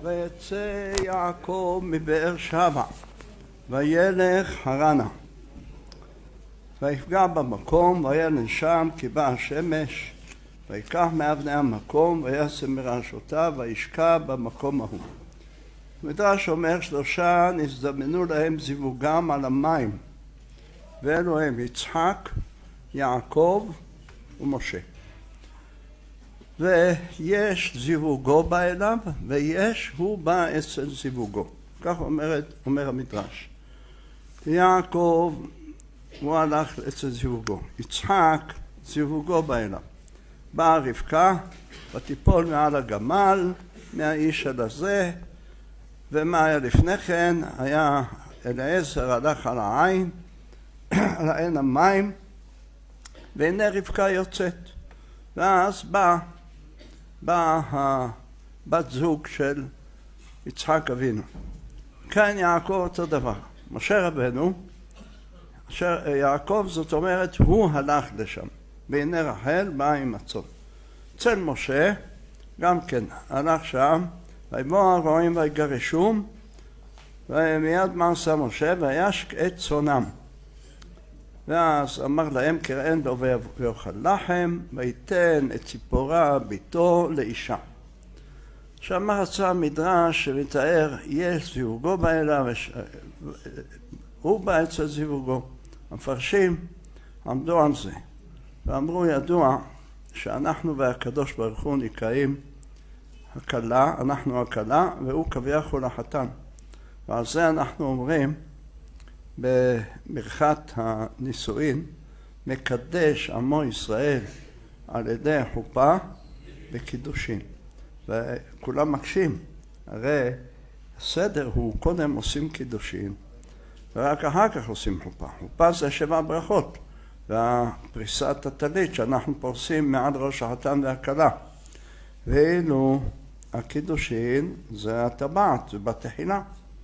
ויצא יעקב מבאר שבע וילך חרנה ויפגע במקום וילן שם כי באה השמש ויקח מאבני המקום וישם מראשותיו וישקע במקום ההוא. מדרש אומר 3 נזדמנו להם זיווגם על המים ואלו הם יצחק, יעקב ומשה. ויש זיווגו בא אליו ויש הוא בא אצל זיווגו. כך אומר המדרש. יעקב הוא הלך אצל זיווגו. יצחק זיווגו בא אליו. באה רבקה ותיפול מעל הגמל מהאיש על הזה. ומה היה לפני כן? היה אליעזר הלך על העין, על העין המים, והנה רבקה יוצאת. ואז באה הבת זוג של יצחק אבינו. כאן יעקב אותו דבר. משה רבנו, יעקב זאת אומרת הוא הלך לשם. והנה רחל באה עם הצאן. אצל משה גם כן הלך שם, ויבואו הרועים ויגרשום, ומיד מה עשה משה? וישק את צאנם. ואז אמר להם קראן לו ויאכל לחם, ויתן את ציפורה ביתו לאישה. עכשיו מה רצה המדרש שמתאר? יש זיווגו בא אליו, הוא בא אצל זיווגו. המפרשים עמדו על זה ואמרו ידוע שאנחנו והקדוש ברוך הוא נקראים הכלה, אנחנו הכלה והוא כביכול החתן. ועל זה אנחנו אומרים בברכת הנישואין, מקדש עמו ישראל על ידי חופה וקידושין. וכולם מקשים, הרי הסדר הוא קודם עושים קידושין ורק אחר כך עושים חופה. חופה זה 7 ברכות והפריסת הטלית שאנחנו פורסים מעל ראש החתן והכלה. ואילו הקידושין זה הטבעת, זה בתחילה.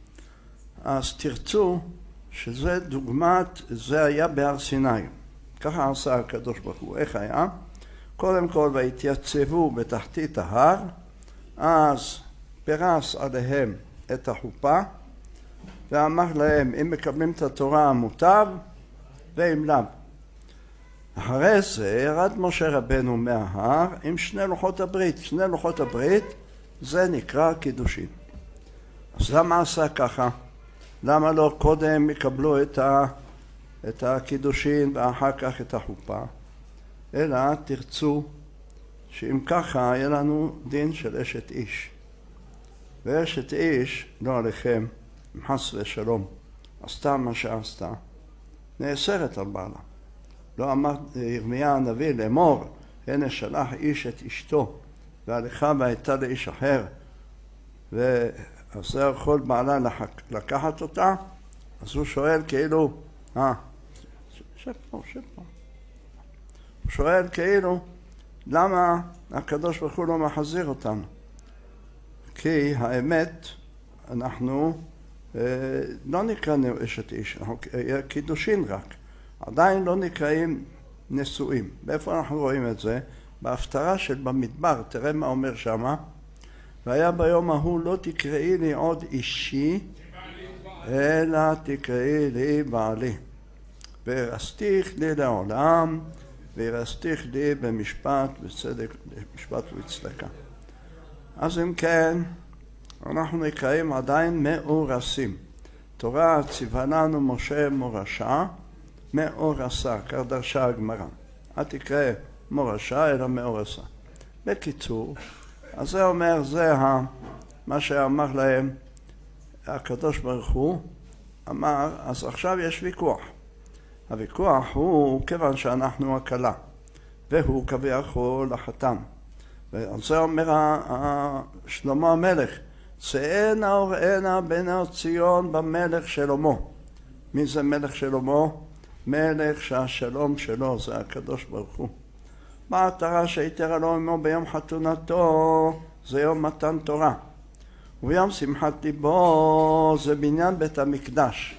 אז תרצו שזה דוגמת, זה היה בהר סיני. ככה עשה הקדוש ברוך הוא. איך היה? קודם כל והתייצבו בתחתית ההר, אז פרס עליהם את החופה, ואמר להם אם מקבלים את התורה מוטב ואם לאו. אחרי זה ירד משה רבנו מההר עם 2 לוחות הברית. 2 לוחות הברית זה נקרא קידושין. אז למה עשה ככה? למה לא קודם יקבלו את הקידושין ואחר כך את החופה? אלא תרצו שאם ככה יהיה לנו דין של אשת איש. ואשת איש, לא עליכם, חס ושלום, עשתה מה שעשתה, נאסרת על בעלה. לא אמר ירמיה הנביא לאמור, הנה שלח איש את אשתו והלכה והייתה לאיש אחר, ואז זה יכול בעלה לקחת אותה. אז הוא שואל כאילו, שב פה. הוא שואל כאילו, למה הקדוש ברוך הוא לא מחזיר אותנו? כי האמת, אנחנו לא נקראנו אשת איש, קידושין רק. עדיין לא נקראים נשואים. באיפה אנחנו רואים את זה? בהפטרה של במדבר, תראה מה אומר שמה. והיה ביום ההוא לא תקראי לי עוד אישי, אלא תקראי לי בעלי. והרסתיך לי לעולם, והרסתיך לי במשפט וצדק, במשפט וצדקה. אז אם כן, אנחנו נקראים עדיין מאורסים. תורה ציווה לנו משה מורשה, מאורסה, כך דרשה הגמרא. אל תקרא מורשה אלא מאורסה. בקיצור, אז זה אומר, זה מה שאמר להם הקדוש ברוך הוא, אמר, אז עכשיו יש ויכוח. הוויכוח הוא כיוון שאנחנו הכלה, והוא כביכול החתן. ועל זה אומר שלמה המלך, צאנה וראנה בני ציון במלך שלמה. מי זה מלך שלמה? מלך שהשלום שלו זה הקדוש ברוך הוא. המטרה שהיתר לו עמו ביום חתונתו זה יום מתן תורה, ויום שמחת ליבו זה בניין בית המקדש.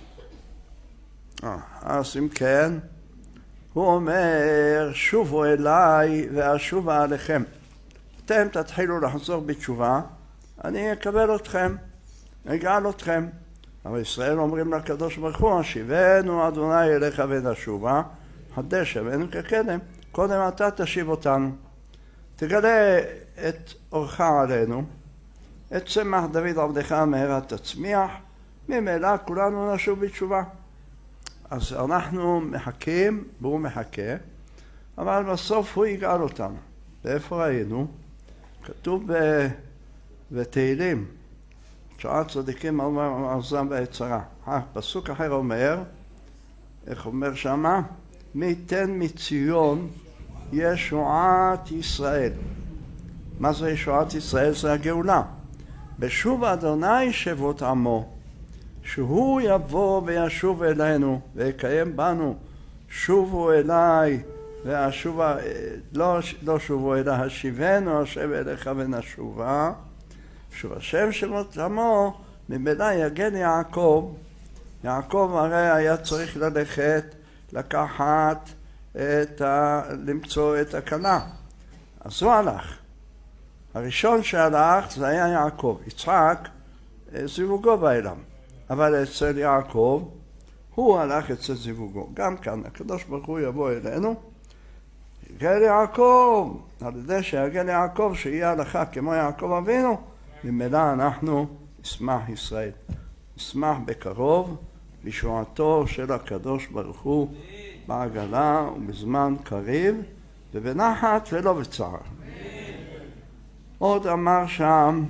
אז אם כן, הוא אומר, שובו אליי ואשובה עליכם. אתם תתחילו לחזור בתשובה, אני אקבל אתכם, אגאל אתכם. אבל ישראל אומרים לקדוש ברוך הוא, השיבנו אדוני אליך ונשובה, חדש ימינו כקדם, קודם אתה תשיב אותנו. תגלה את אורך עלינו, את צמח דוד עבדך מהרה תצמיח, ממילא כולנו נשוב בתשובה. אז אנחנו מחכים, והוא מחכה, אבל בסוף הוא יגאל אותנו. ואיפה ראינו? כתוב בתהילים, שעת צדיקים עזם ויצרה. פסוק אחר אומר, איך אומר שמה? מי ייתן מציון ישועת ישראל. מה זה ישועת ישראל? זה הגאולה. בשוב אדוני שבות עמו, שהוא יבוא וישוב אלינו ויקיים בנו. שובו אליי והשובה, לא שובו אליי, השיבנו השב אליך ונשובה. שוב השם שבות עמו, ממילא יגן יעקב. יעקב הרי היה צריך ללכת, לקחת, למצוא את הכלה. אז הוא הלך. הראשון שהלך זה היה יעקב. יצחק זיווגו בעולם. אבל אצל יעקב, הוא הלך אצל זיווגו. גם כאן, הקדוש ברוך הוא יבוא אלינו, יגאל יעקב, על ידי שיגאל יעקב, שיהיה הלכה כמו יעקב אבינו, ממילא אנחנו נשמח ישראל. נשמח בקרוב, בישועתו של הקדוש ברוך הוא, בעגלה ובזמן קריב, ובנחת ולא בצער. עוד אמר שם,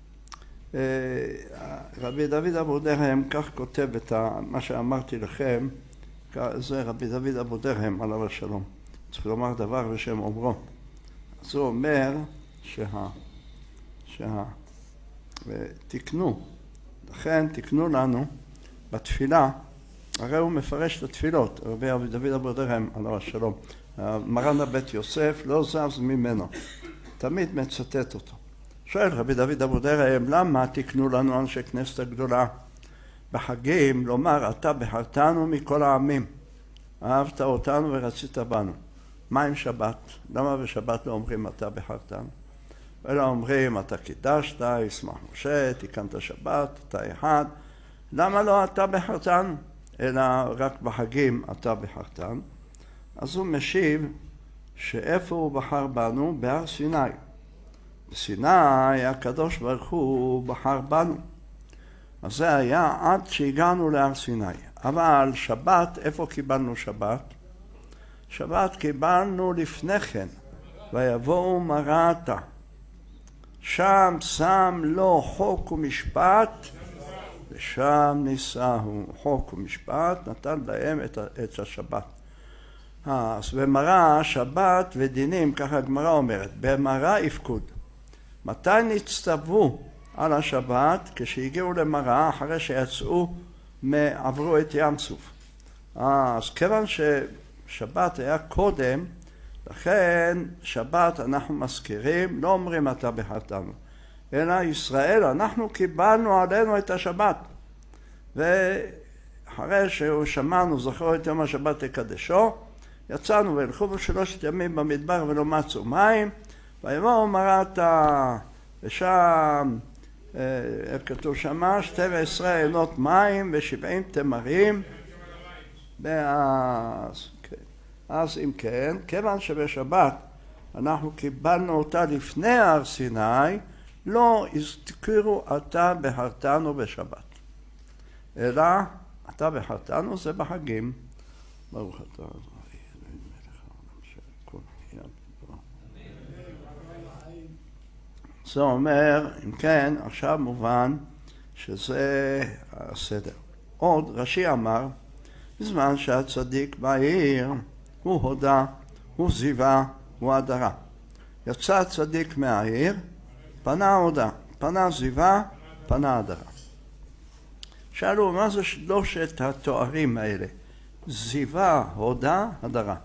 רבי דוד אבו דרהם, כך כותב את מה שאמרתי לכם, זה רבי דוד אבו דרהם עליו השלום. צריך לומר דבר בשם אומרו. אז הוא אומר ותקנו, לכן תקנו לנו בתפילה, הרי הוא מפרש את התפילות, רבי דוד אבו דרהם עליו השלום. מרן הבית יוסף לא זז ממנו, תמיד מצטט אותו. שואל רבי דוד אבו דרהם, למה תקנו לנו אנשי כנסת הגדולה בחגים לומר אתה בחרתנו מכל העמים, אהבת אותנו ורצית בנו? מה עם שבת? למה בשבת לא אומרים אתה בחרתנו? אלא אומרים אתה קידשת, ישמח משה, תיקנת שבת, אתה אחד. למה לא אתה בחרתנו? אלא רק בחגים אתה בחרתנו. אז הוא משיב שאיפה הוא בחר בנו? בהר סיני. בסיני הקדוש ברוך הוא בחר בנו. אז זה היה עד שהגענו להר סיני. אבל שבת, איפה קיבלנו שבת? שבת קיבלנו לפני כן. ויבואו מרתה. שם שם לו חוק ומשפט, ושם נישאו. חוק ומשפט נתן להם את השבת. אז במראה שבת ודינים, ככה הגמרא אומרת, במראה יפקוד. מתי נצטוו על השבת? כשהגיעו למראה אחרי שיצאו, עברו את ים סוף. אז כיוון ששבת היה קודם, לכן שבת אנחנו מזכירים, לא אומרים אתה בחרתנו, אלא ישראל, אנחנו קיבלנו עלינו את השבת. ואחרי ששמענו, זכרו את יום השבת לקדשו, יצאנו והלכו בשלושת ימים במדבר ולא מצאו מים, ויבואו מרתה, ושם כתוב שמה 12 עינות מים ו70 תמרים. אז אם כן, כיוון שבשבת אנחנו קיבלנו אותה לפני הר סיני, לא הזכירו אתה בחרתנו בשבת, אלא אתה בחרתנו זה בחגים. ברוך אתה זה אומר, אם כן, עכשיו מובן שזה הסדר. עוד רש"י אמר, בזמן שהצדיק בעיר, הוא הודה, הוא זיווה, הוא הדרה. יצא הצדיק מהעיר, פנה הודה, פנה זיווה, פנה הדרה. שאלו, מה זה שלושת התוארים האלה? זיווה, הודה, הדרה.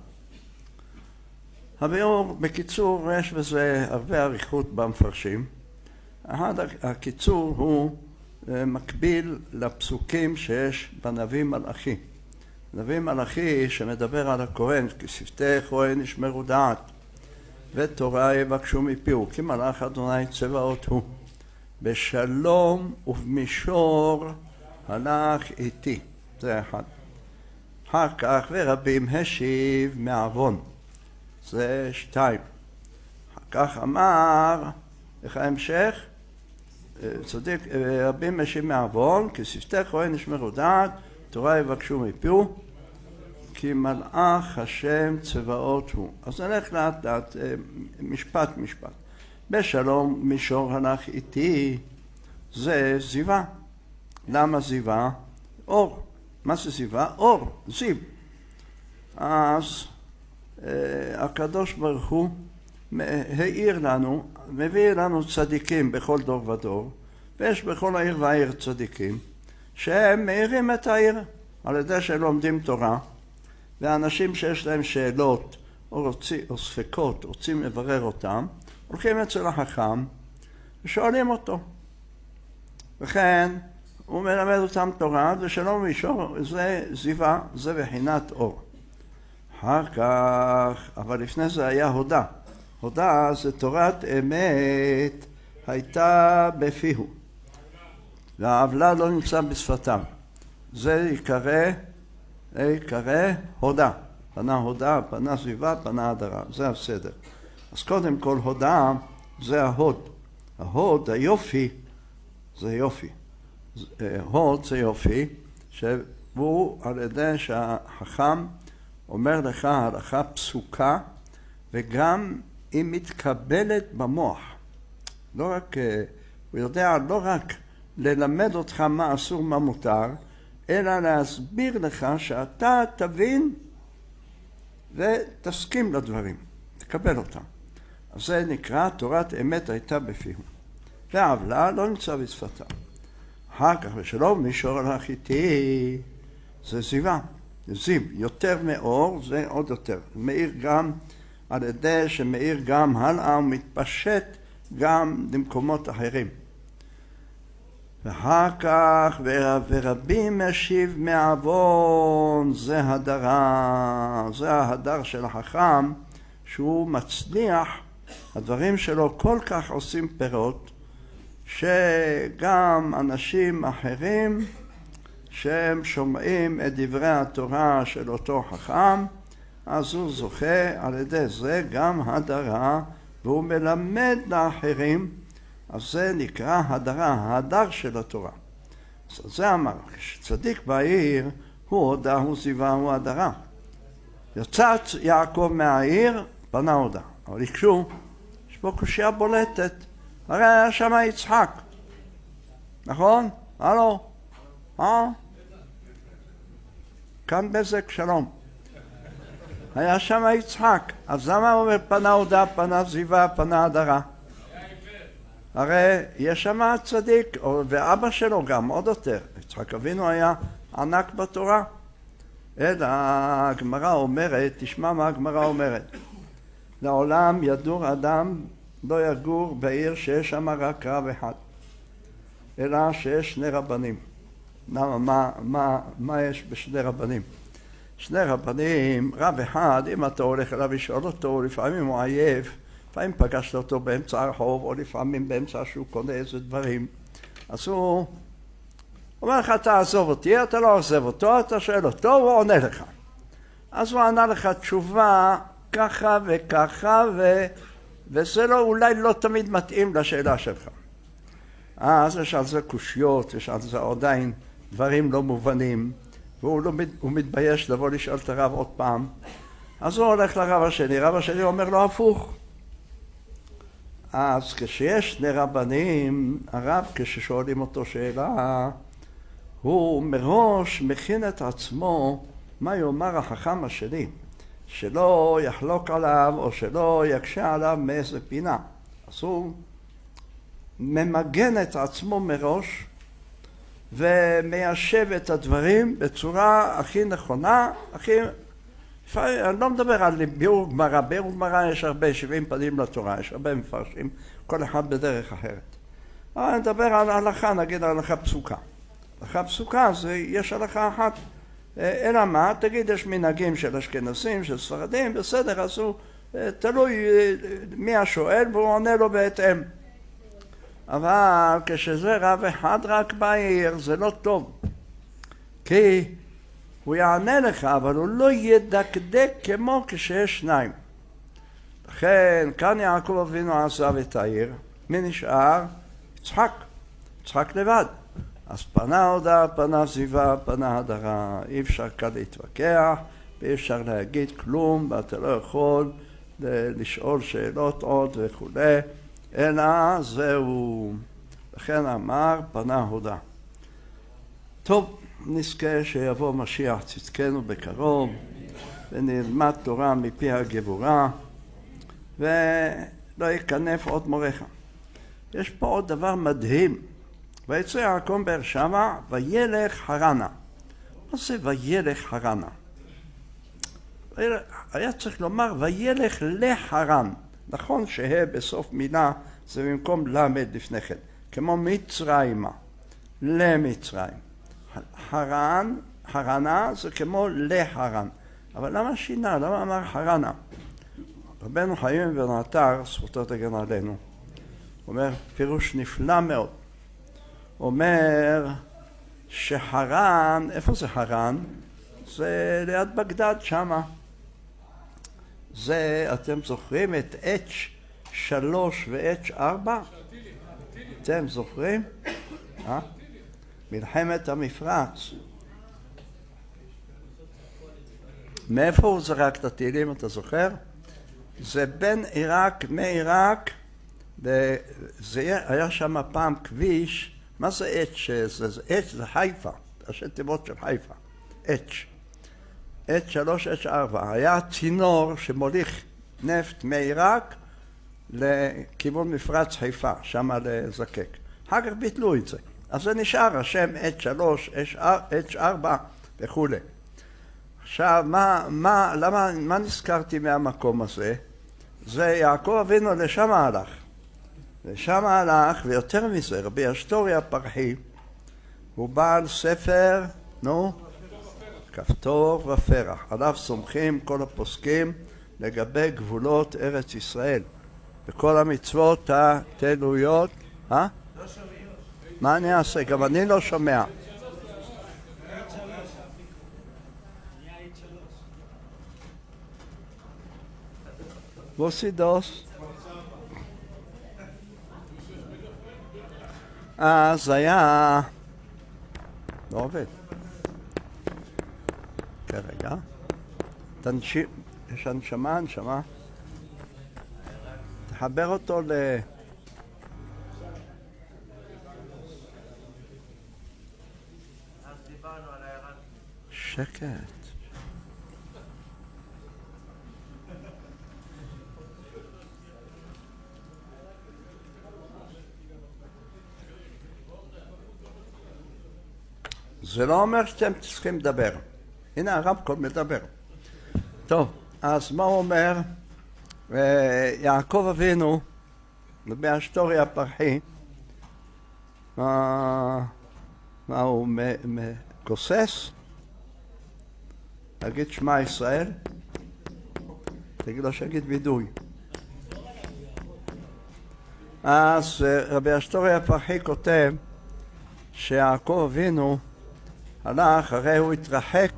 הביאור, בקיצור, יש בזה הרבה אריכות במפרשים. הקיצור הוא מקביל לפסוקים שיש בנביא מלאכי. נביא מלאכי שמדבר על הכהן, כי שפתי כהן ישמרו דעת, ותורה יבקשו מפיהו, כי מלאך אדוני צבאות הוא. בשלום ובמישור הלך איתי. זה אחד. אחר כך ורבים השיב מעוון. זה שתיים. אחר כך אמר, איך ההמשך? צדיק, רבים השיב מעוון, כי שפתי כהן ישמרו דעת, תורה יבקשו מפיו, כי מלאך השם צבאות הוא. אז נלך לאט לאט, משפט. בשלום מישור הלך איתי, זה זיווה. למה זיווה? אור. מה זה זיווה? אור, זיו. אז הקדוש ברוך הוא העיר לנו, מביא לנו צדיקים בכל דור ודור, ויש בכל העיר והעיר צדיקים, שהם מאירים את העיר על ידי שהם לומדים תורה, ואנשים שיש להם שאלות או ספקות, רוצים לברר אותם, הולכים אצל החכם ושואלים אותו. וכן הוא מלמד אותם תורה, ושלום מישור, זה זיווה, זה בחינת אור. אחר כך, אבל לפני זה היה הודה. הודה זה תורת אמת הייתה בפיהו, והעוולה לא נמצא בשפתם. זה יקרא הודה. פנה הודה, פנה זיווה, פנה הדרה. זה הסדר. אז קודם כל הודה זה ההוד. ההוד, היופי, זה יופי. הוד זה יופי, שהוא על ידי שהחכם אומר לך הלכה פסוקה, וגם היא מתקבלת במוח. לא רק, הוא יודע לא רק ללמד אותך מה אסור מה מותר, אלא להסביר לך שאתה תבין ותסכים לדברים, תקבל אותם. אז זה נקרא תורת אמת הייתה בפיהו. והעוולה לא נמצא בשפתם. אחר כך בשלום מישור הלך איתי, זה זיווה, זה זיו, יותר מאור, זה עוד יותר. מאיר גם על ידי שמאיר גם הלאה ומתפשט גם למקומות אחרים. ואחר כך ורבים משיב מעוון, זה הדרה, זה ההדר של החכם, שהוא מצליח, הדברים שלו כל כך עושים פירות, שגם אנשים אחרים שהם שומעים את דברי התורה של אותו חכם, אז הוא זוכה על ידי זה גם הדרה, והוא מלמד לאחרים, אז זה נקרא הדרה, ההדר של התורה. אז זה אמר, כשצדיק בעיר, הוא הודה, הוא זיווה, הוא הדרה. יצא יעקב מהעיר, פנה הודה. אבל יקשו, יש פה קושיה בולטת. הרי היה שם יצחק. נכון? הלו? כאן בזק, שלום. היה שם יצחק. אז למה הוא אומר פנה הודה, פנה זיווה, פנה הדרה? הרי יש שם צדיק, ואבא שלו גם עוד יותר. יצחק אבינו היה ענק בתורה. אלא הגמרא אומרת, תשמע מה הגמרא אומרת. לעולם ידור אדם לא יגור בעיר שיש שם רק רב אחד, אלא שיש שני רבנים. למה, מה יש בשני רבנים? שני רבנים, רב אחד, אם אתה הולך אליו לשאול אותו, לפעמים הוא עייף, לפעמים פגשת אותו באמצע הרחוב, או לפעמים באמצע שהוא קונה איזה דברים. אז הוא אומר לך, תעזוב אותי, אתה לא עוזב אותו, אתה שואל אותו, הוא עונה לך. אז הוא ענה לך תשובה ככה וככה, וזה לא, אולי לא תמיד מתאים לשאלה שלך. אז יש על זה קושיות, יש על זה עדיין דברים לא מובנים, והוא מתבייש לבוא לשאול את הרב עוד פעם. אז הוא הולך לרב השני, רב השני אומר לו הפוך. אז כשיש שני רבנים, הרב כששואלים אותו שאלה, הוא מראש מכין את עצמו מה יאמר החכם השני, שלא יחלוק עליו או שלא יקשה עליו מאיזה פינה. אז הוא ממגן את עצמו מראש ומיישב את הדברים בצורה הכי נכונה, אני לא מדבר על ביאור גמרא, ביאור גמרא יש הרבה 70 פנים לתורה, יש הרבה מפרשים, כל אחד בדרך אחרת. אבל אני מדבר על הלכה, נגיד הלכה פסוקה. הלכה פסוקה זה יש הלכה אחת, אלא מה? תגיד יש מנהגים של אשכנזים, של ספרדים, בסדר, אז הוא תלוי מי השואל והוא עונה לו בהתאם. אבל כשזה רב אחד רק בעיר זה לא טוב, כי הוא יענה לך אבל הוא לא ידקדק כמו כשיש שניים. לכן כאן יעקב אבינו עזב את העיר, מי נשאר? יצחק לבד. אז פנה הודעה, פנה זיווה, פנה הדרה, אי אפשר כאן להתווכח ואי אפשר להגיד כלום ואתה לא יכול לשאול שאלות עוד וכו', אלא זהו. לכן אמר פנה הודעה. טוב, נזכה שיבוא משיח צדקנו בקרוב ונלמד תורה מפי הגבורה ולא יקנף עוד מורך. יש פה עוד דבר מדהים. ויצא יעקב באר שבע וילך הרנה. מה זה וילך הרנה? היה צריך לומר וילך לחרן. נכון שהה בסוף מילה זה במקום למד לפני כן, כמו מצרימה, למצרים. הרנה זה כמו להרן. אבל למה שינה? למה אמר הרנה? רבנו חיים בן עטר, זכותו תגן עלינו, אומר פירוש נפלא מאוד. אומר שחרן, איפה זה חרן? זה ליד בגדד שמה. זה, אתם זוכרים את H3 ו-H4? אתם זוכרים? מלחמת המפרץ. מאיפה הוא זרק את הטילים, אתה זוכר? זה בין עיראק, מעיראק, וזה היה שם פעם כביש. מה זה H? H זה חיפה, ראשי תיבות של חיפה. H3, H4. היה צינור שמוליך נפט מעיראק לכיוון מפרץ חיפה, שם לזקק. אחר כך ביטלו את זה. אז זה נשאר השם H3, H4 וכו'. עכשיו, מה נזכרתי מהמקום הזה? זה יעקב אבינו לשם הלך. לשם הלך, ויותר מזה, רבי אשתוריה הפרחי, הוא בעל ספר, כפתור ופרח. עליו סומכים כל הפוסקים לגבי גבולות ארץ ישראל. וכל המצוות התלויות. מה אני אעשה? גם אני לא שומע. בוסידוס. אז היה... לא עובד. כרגע. יש הנשמה. תחבר אותו ל... שקט. זה לא אומר שאתם צריכים לדבר. הנה הרמקול מדבר. טוב, אז מה הוא אומר? יעקב אבינו, באשתוריה הפרחי, מה הוא גוסס? תגיד שמע ישראל? תגיד לו שיגיד וידוי. אז רבי אשתוריה הפרחי כותב שיעקב אבינו הלך, הרי הוא התרחק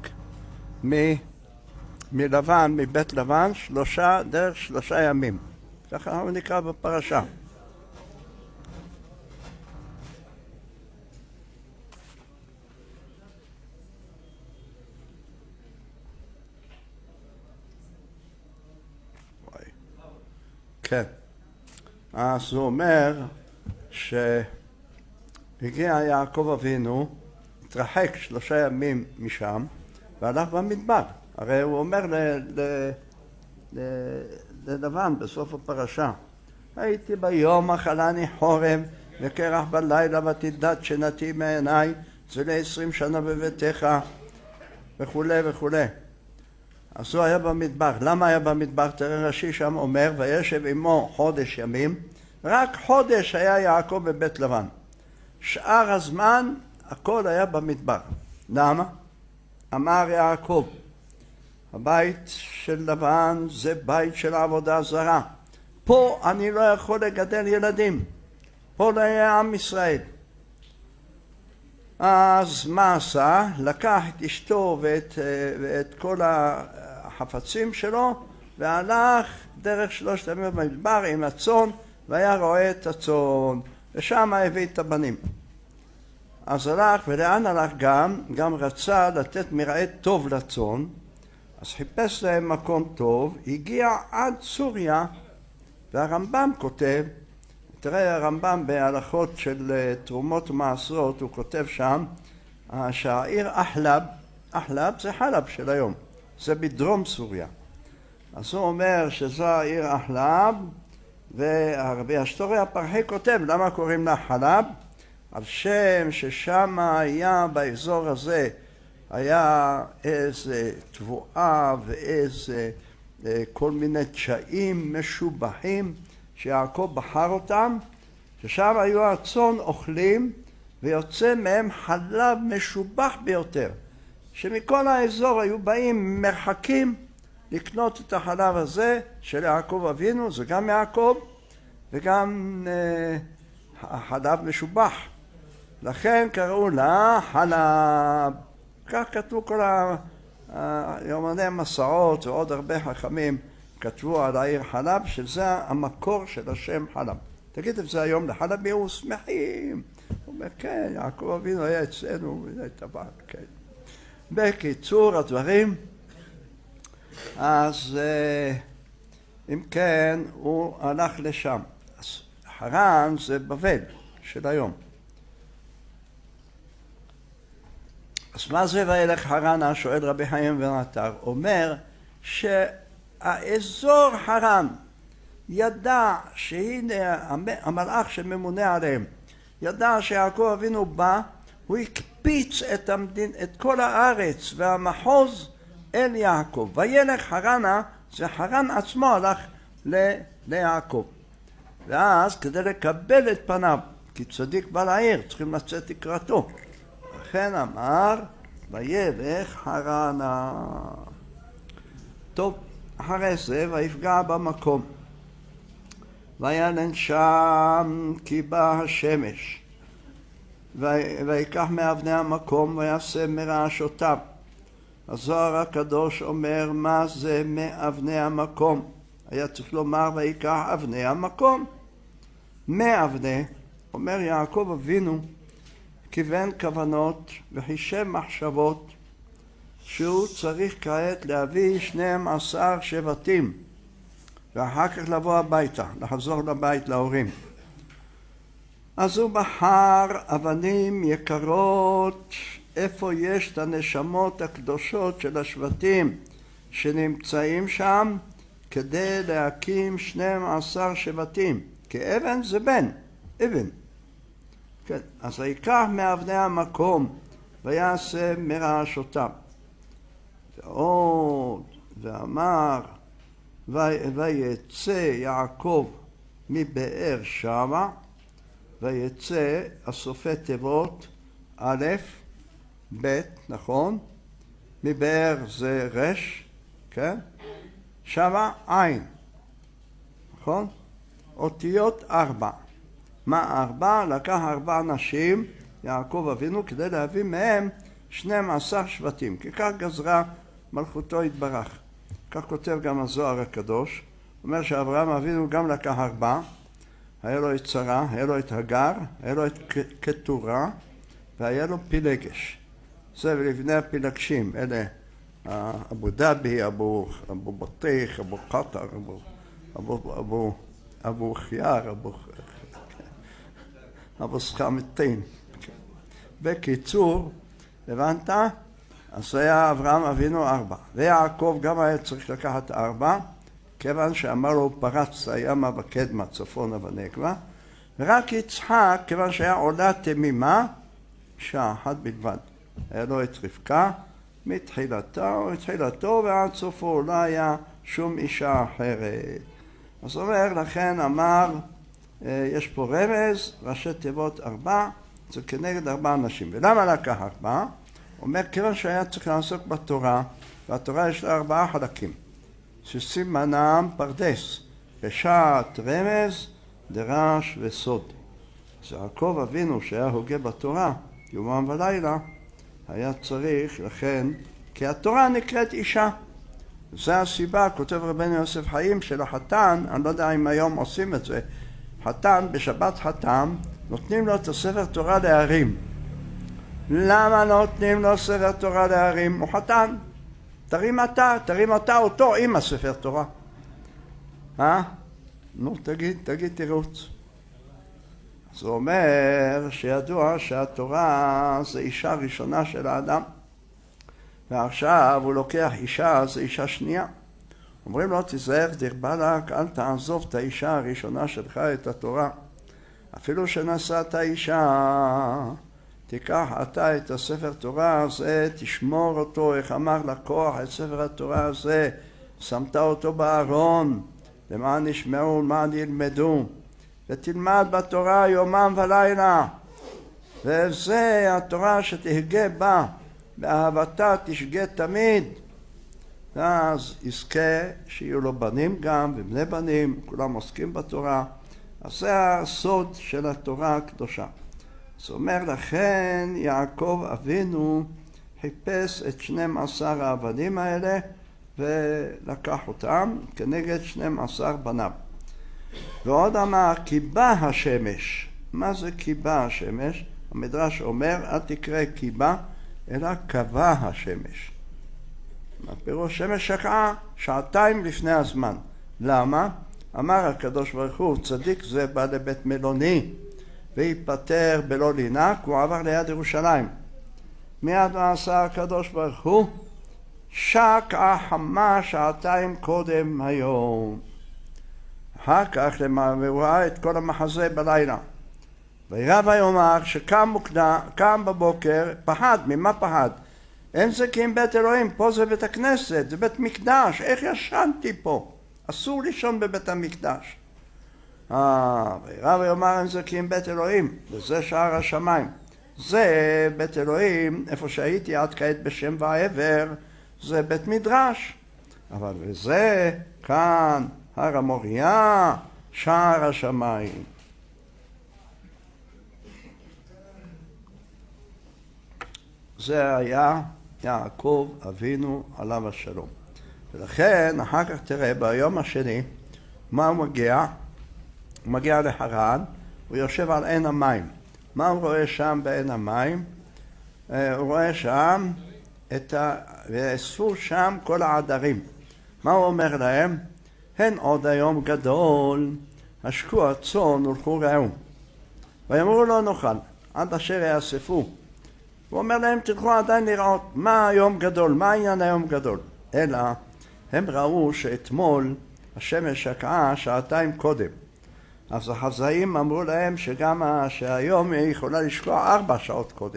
מלבן, מבית לבן, דרך 3 ימים. ככה הוא נקרא בפרשה. כן. אז הוא אומר שהגיע יעקב אבינו, התרחק 3 ימים משם, והלך במדבר. הרי הוא אומר ללבן בסוף הפרשה, הייתי ביום אכלני חורב וקרח בלילה ותדד שנתי מעיניי, זה ל20 שנה בביתך וכו' וכו'. אז הוא היה במדבר. למה היה במדבר? תראה רש"י שם אומר, וישב עמו חודש ימים, רק חודש היה יעקב בבית לבן. שאר הזמן הכל היה במדבר. למה? אמר יעקב, הבית של לבן זה בית של עבודה זרה. פה אני לא יכול לגדל ילדים. פה לעם ישראל. אז מה עשה? לקח את אשתו ואת כל החפצים שלו והלך דרך 3 ימים במדבר עם הצאן והיה רואה את הצאן ושם הביא את הבנים. אז הלך, ולאן הלך גם רצה לתת מרעה טוב לצאן, אז חיפש להם מקום טוב, הגיע עד סוריה, והרמב"ם כותב, תראה הרמב"ם בהלכות של תרומות ומעשרות, הוא כותב שם שהעיר אחלב זה חלב של היום, זה בדרום סוריה. אז הוא אומר שזו העיר אחלב, והרבי השטורי הפרחי כותב למה קוראים לה חלב, על שם ששם היה באזור הזה היה איזה תבואה ואיזה כל מיני תשעים משובחים שיעקב בחר אותם, ששם היו הצאן אוכלים ויוצא מהם חלב משובח ביותר, שמכל האזור היו באים מרחקים לקנות את החלב הזה של יעקב אבינו, זה גם יעקב וגם החלב משובח, לכן קראו לה חלב. כך כתבו כל יומני המסעות ועוד הרבה חכמים כתבו על העיר חלב, שזה המקור של השם חלב. תגיד את זה היום לחלב, יהיו שמחים. הוא אומר כן, יעקב אבינו היה אצלנו וזה טבע, כן. בקיצור הדברים, אז אם כן הוא הלך לשם. אז חרן זה בבל של היום. אז מה זה וילך חרנה? שואל רבי חיים בן עטר. אומר שהאזור חרן ידע שהנה המלאך שממונה עליהם, ידע שיעקב אבינו בא, הוא הקפיץ את כל הארץ והמחוז אל יעקב. וילך חרנה, זה חרן עצמו הלך ליעקב. ואז כדי לקבל את פניו, כי צדיק בא לעיר, צריכים לצאת לקראתו. לכן אמר, וילך חרנה. טוב, אחרי זה, ויפגע במקום. וילן שם כי בא השמש. ויקח מאבני המקום ויעשה מרעשותיו. הזוהר הקדוש אומר, מה זה מאבני המקום? היה צריך לומר, ויקח אבני המקום. מאבני, אומר יעקב אבינו, כיוון כוונות וחישב מחשבות שהוא צריך כעת להביא 12 שבטים ואחר כך לבוא הביתה, לחזור לבית להורים. אז הוא בחר אבנים יקרות איפה יש את הנשמות הקדושות של השבטים שנמצאים שם, כדי להקים 12 שבטים, כי אבן זה בן, אבן. כן, אז ויקח מאבני המקום ויעשה מרעשותיו. ועוד, ואמר, ויצא יעקב מבאר שמה, ויצא הסופי תיבות א', ב', נכון? מבאר זה רש, כן? שמה עין, נכון? אותיות 4. מה 4? לקח 4 נשים, יעקב אבינו, כדי להביא מהם 12 שבטים, כי כך גזרה מלכותו יתברך. כך כותב גם הזוהר הקדוש, אומר שאברהם אבינו גם לקח 4, היה לו את שרה, היה לו את הגר, היה לו את קטורה, והיה לו פילגש. זה ולבני הפילגשים, אלה אבו דאבי, אבו בטיח, אבו קטר, אבו חייר, אבו סחמתין. בקיצור, הבנת? אז היה אברהם אבינו 4. ויעקב גם היה צריך לקחת 4, כיוון שאמר לו פרץ הימה וקדמה צפונה ונגבה. ורק יצחק, כיוון שהיה עולה תמימה, אישה אחת בלבד. היה לו את רבקה מתחילתו ועד סופו, לא היה שום אישה אחרת. אז אומר, לכן אמר, יש פה רמז, ראשי תיבות 4, זה כנגד 4 אנשים. ולמה לקח 4? אומר, כיוון שהיה צריך לעסוק בתורה, והתורה יש לה 4 חלקים, שסימנם פרדס, פשט, רמז, דרש וסוד. אז יעקב אבינו שהיה הוגה בתורה יומם ולילה, היה צריך לכן, כי התורה נקראת אישה. זו הסיבה, כותב רבנו יוסף חיים, שלחתן, אני לא יודע אם היום עושים את זה, חתן, בשבת חתן, נותנים לו את הספר תורה להרים. למה נותנים לו ספר תורה להרים? הוא חתן. תרים אתה אותו עם הספר תורה. נו, תגיד תירוץ. זה אומר שידוע שהתורה זה אישה ראשונה של האדם, ועכשיו הוא לוקח אישה, זה אישה שנייה. אומרים לו, תיזהר דיר באלק, אל תעזוב את האישה הראשונה שלך, את התורה. אפילו שנשאת אישה, תיקח אתה את הספר תורה הזה, תשמור אותו, איך אמר לקוח, את ספר התורה הזה, שמת אותו בארון, למען ישמעו, למען ילמדו, ותלמד בתורה יומם ולילה. וזה התורה שתהגה בה, באהבתה תשגה תמיד. ואז יזכה שיהיו לו בנים גם, ובני בנים, כולם עוסקים בתורה. אז זה הסוד של התורה הקדושה. זאת אומרת, לכן יעקב אבינו חיפש את 12 העבדים האלה ולקח אותם כנגד 12 בניו. ועוד אמר, כי בא השמש. מה זה כי בא השמש? המדרש אומר, אל תקרא כי בא, אלא קבע השמש. הפירוש שמש שקעה שעתיים לפני הזמן. למה? אמר הקדוש ברוך הוא, צדיק זה בא לבית מלוני ויפטר בלא לינה, כי הוא עבר ליד ירושלים. מיד עשה הקדוש ברוך הוא, שקעה חמה שעתיים קודם היום. אחר כך הוא ראה את כל המחזה בלילה. וירא ויאמר שקם בבוקר, פחד. ממה פחד? אין זה כי אם בית אלוהים, פה זה בית הכנסת, זה בית מקדש, איך ישנתי פה? אסור לישון בבית המקדש. וירא ויאמר אין זה כי אם בית אלוהים, וזה שער השמיים. זה בית אלוהים, איפה שהייתי עד כעת בשם ועבר, זה בית מדרש. אבל וזה כאן הר המוריה, שער השמיים. זה היה יעקב אבינו עליו השלום. ולכן אחר כך תראה ביום השני מה הוא מגיע? הוא מגיע לחרן, הוא יושב על עין המים. מה הוא רואה שם בעין המים? הוא רואה שם ואספו שם כל העדרים. מה הוא אומר להם? הן עוד היום גדול, השקו הצאן ולכו רעו. ויאמרו לא נאכל עד אשר יאספו. הוא אומר להם תלכו עדיין לראות מה היום גדול, מה העניין היום גדול. אלא הם ראו שאתמול השמש שקעה שעתיים קודם. אז החזאים אמרו להם שגם שהיום היא יכולה לשקוע 4 שעות קודם.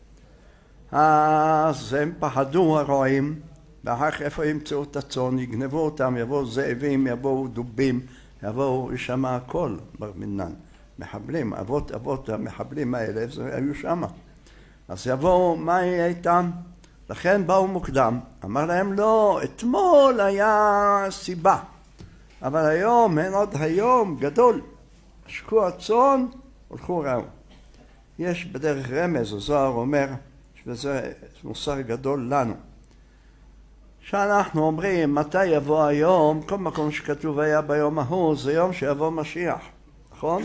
אז הם פחדו הרועים, ואחר כך איפה ימצאו את הצאן, יגנבו אותם, יבואו זאבים, יבואו דובים, יבואו ישמע הכל בר מינן. מחבלים, אבות המחבלים האלה, היו שמה. אז יבואו, מה יהיה איתם? לכן באו מוקדם. אמר להם לא, אתמול היה סיבה. אבל היום, אין עוד היום גדול. השקו הצאן, הולכו רעו. יש בדרך רמז, הזוהר אומר, וזה מוסר גדול לנו. שאנחנו אומרים, מתי יבוא היום? כל מקום שכתוב היה ביום ההוא, זה יום שיבוא משיח. נכון?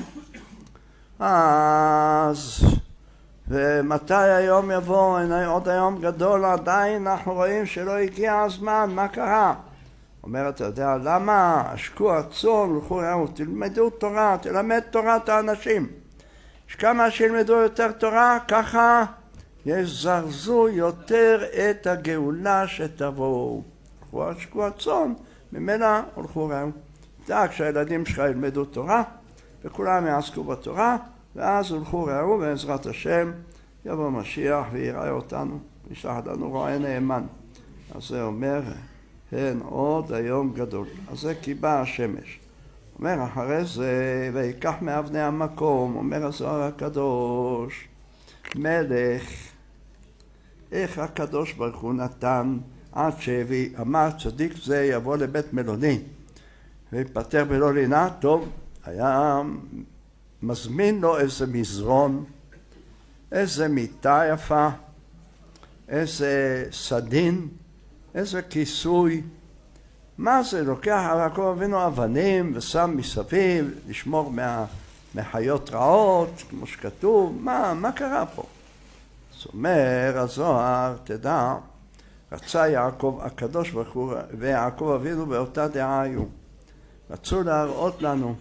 אז... ומתי היום יבוא, עוד היום גדול, עדיין אנחנו רואים שלא הגיע הזמן, מה קרה? אומר, אתה יודע למה? השקו הצאן, תלמדו תורה, תלמד תורת האנשים. שכמה שילמדו יותר תורה, ככה יזרזו יותר את הגאולה שתבואו. השקו הצאן, ממילא הולכו ראו. דאג שהילדים שלך ילמדו תורה, וכולם יעסקו בתורה, ואז הולכו ראו, בעזרת השם יבוא משיח ויראה אותנו, וישלח לנו רועה נאמן. אז זה אומר, הן עוד היום גדול. אז זה כי בא השמש. אומר אחרי זה, ויקח מאבני המקום, אומר הזוהר הקדוש, מלך, איך הקדוש ברוך הוא נתן עד שהביא, אמר צדיק זה יבוא לבית מלוני, ויפטר בלא לינה, טוב, היה מזמין לו איזה מזרון, איזה מיטה יפה, איזה סדין, איזה כיסוי. מה זה? לוקח יעקב אבינו אבנים ושם מסביב לשמור מחיות רעות, כמו שכתוב. מה קרה פה? זאת אומרת, הזוהר, תדע, רצה יעקב הקדוש ברוך הוא ויעקב אבינו באותה דעה היו. רצו להראות לנו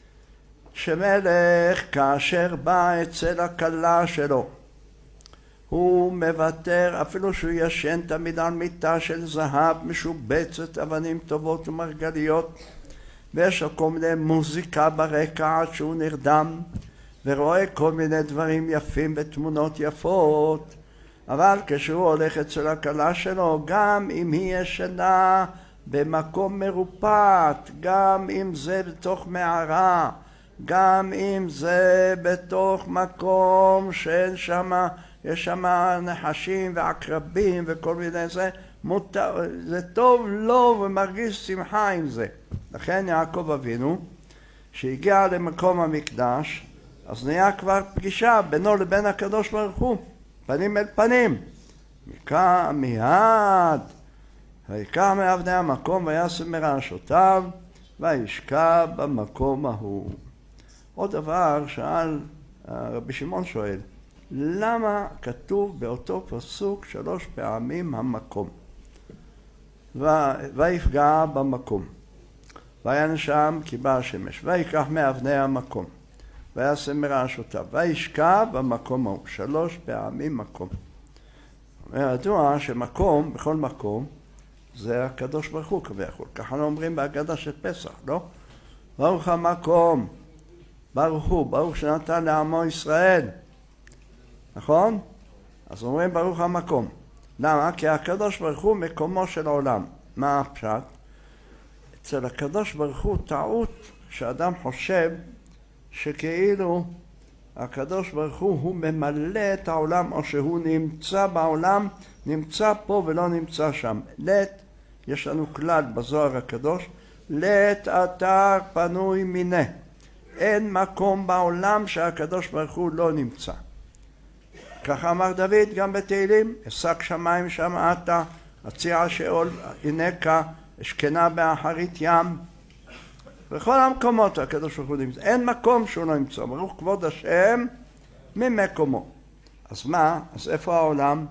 שמלך כאשר בא אצל הכלה שלו, הוא מוותר, אפילו שהוא ישן תמיד על מיטה של זהב משובצת אבנים טובות ומרגליות, ויש לו כל מיני מוזיקה ברקע עד שהוא נרדם ורואה כל מיני דברים יפים ותמונות יפות. אבל כשהוא הולך אצל הכלה שלו, גם אם היא ישנה במקום מרופט, גם אם זה בתוך מערה, גם אם זה בתוך מקום שאין שם, יש שם נחשים ועקרבים וכל מיני זה טוב לו ומרגיש שמחה עם זה. לכן יעקב אבינו שהגיע למקום המקדש, אז נהיה כבר פגישה בינו לבין הקדוש ברוך הוא, פנים אל פנים. מיד ויקח מאבני המקום וישם מרעשותיו וישכב במקום ההוא. עוד דבר, שאל רבי שמעון שואל, למה כתוב באותו פסוק 3 פעמים המקום? ויפגע במקום, ויען שם כי בא השמש, ויקח מאבני המקום, וישם מרעשותיו, וישכב במקום ההוא. 3 פעמים מקום. ידוע שמקום, בכל מקום, זה הקדוש ברוך הוא כביכול. ככה אומרים בהגדה של פסח, לא? ברוך המקום, ברוך הוא, ברוך שנתן לעמו ישראל. נכון? אז אומרים ברוך המקום. למה? כי הקדוש ברוך הוא מקומו של העולם. מה הפשט? אצל הקדוש ברוך הוא טעות שאדם חושב שכאילו הקדוש ברוך הוא ממלא את העולם, או שהוא נמצא בעולם, נמצא פה ולא נמצא שם. לית, יש לנו כלל בזוהר הקדוש, לית אתר פנוי מיני. אין מקום בעולם שהקדוש ברוך הוא לא נמצא. ככה אמר דוד גם בתהילים, אשק שמיים שמעת, הציע שאול הנקה, אשכנה באחרית ים. בכל המקומות הקדוש ברוך הוא נמצא. אין מקום שהוא לא נמצא. ברוך כבוד השם ממקומו. אז מה? אז איפה העולם?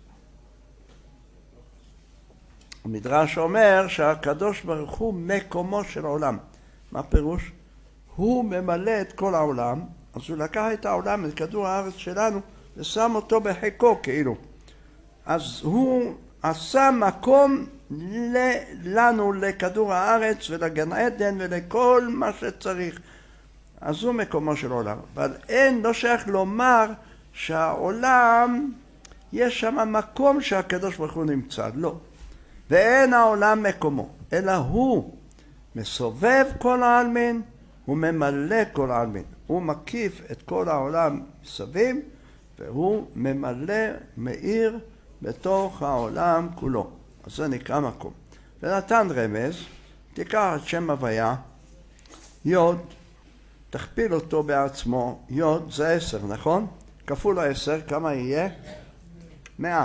המדרש אומר שהקדוש ברוך הוא מקומו של העולם. מה פירוש? הוא ממלא את כל העולם, אז הוא לקח את העולם, את כדור הארץ שלנו, ושם אותו בחיקו כאילו. אז הוא עשה מקום לנו, לכדור הארץ ולגן עדן ולכל מה שצריך. אז הוא מקומו של העולם. אבל אין, לא שייך לומר שהעולם, יש שם מקום שהקדוש ברוך הוא נמצא. לא. ואין העולם מקומו, אלא הוא מסובב כל העלמין, הוא ממלא כל העלמין. הוא מקיף את כל העולם מסביב, והוא ממלא, מאיר בתוך העולם כולו. אז זה נקרא מקום. ונתן רמז, תיקח את שם הוויה, יוד, תכפיל אותו בעצמו, יוד זה 10, נכון? כפול 10, כמה יהיה? 100.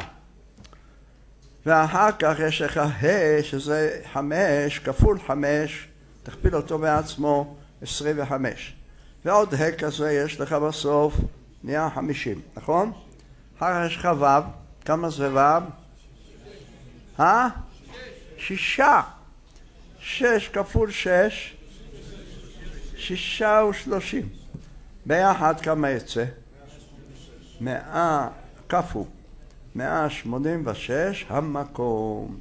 ואחר כך יש לך ה' שזה 5, כפול 5, תכפיל אותו בעצמו, 25. ועוד ה' כזה יש לך בסוף, נהיה 50, נכון? אחר כך יש לך ו', כמה זה ו'? 6. 6 כפול 6, 36. ביחד כמה יצא? 100 כפול 186 המקום.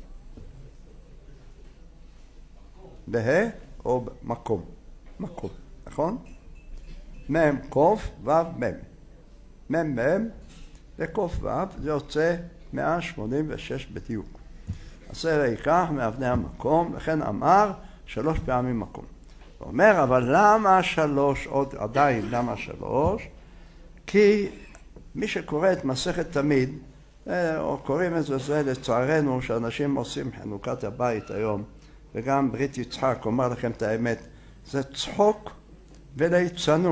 בה או מקום? מקום, נכון? מם קוף וו מם. מם מם וקוף וו, זה יוצא 186 בדיוק. אז זה ויקח מאבני המקום, לכן אמר 3 פעמים מקום. הוא אומר, אבל למה 3 עוד עדיין? למה 3? כי מי שקורא את מסכת תמיד, או קוראים את זה לצערנו, שאנשים עושים חנוכת הבית היום, וגם ברית יצחק, אומר לכם את האמת, זה צחוק וליצנות,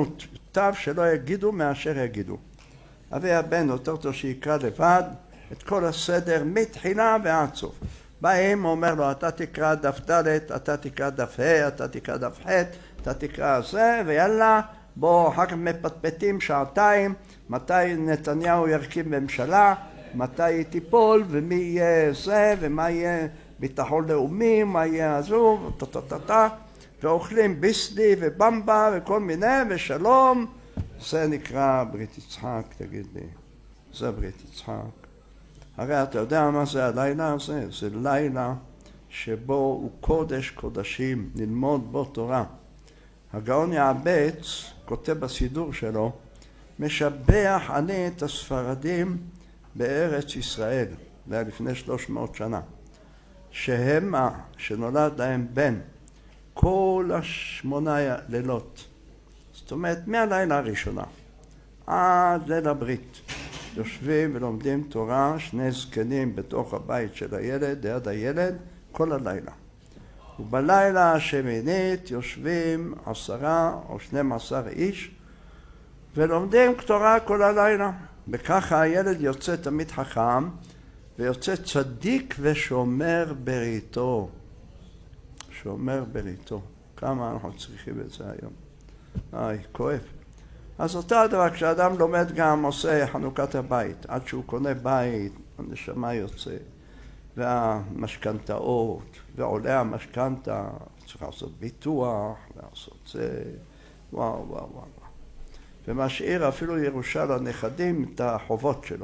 מוטב שלא יגידו מאשר יגידו. אבי הבן יותר טוב שיקרא לבד את כל הסדר מתחילה ועד סוף. באים, הוא אומר לו, אתה תקרא דף ד', אתה תקרא דף ה', אתה תקרא דף ח', אתה תקרא זה, ויאללה, בואו אחר כך מפטפטים שעתיים, מתי נתניהו ירכיב ממשלה, מתי היא תיפול, ומי יהיה זה, ומה יהיה ביטחון לאומי, מה יהיה עזוב, ואוכלים ביסלי ובמבה וכל מיני, ושלום. זה נקרא ברית יצחק, תגיד לי. זה ברית יצחק. הרי אתה יודע מה זה הלילה הזה? זה לילה שבו הוא קודש קודשים, ללמוד בו תורה. הגאון יעבץ כותב בסידור שלו, משבח אני את הספרדים בארץ ישראל, זה היה לפני 300 שנה, שהם שנולד להם בן כל 8 לילות. זאת אומרת, מהלילה הראשונה עד ליל הברית, יושבים ולומדים תורה, 2 זקנים בתוך הבית של הילד, ליד הילד, כל הלילה. ובלילה השמינית יושבים 10 או 12 איש ולומדים תורה כל הלילה. וככה הילד יוצא תמיד חכם ויוצא צדיק ושומר בריתו. שומר בריתו. כמה אנחנו צריכים את זה היום. כואב. אז אותה דבר, כשאדם לומד גם עושה חנוכת הבית, עד שהוא קונה בית, הנשמה יוצא, והמשכנתאות, ועולה המשכנתה, צריך לעשות ביטוח, לעשות זה, וואו, וואו, וואו. ומשאיר אפילו ירושה לנכדים את החובות שלו.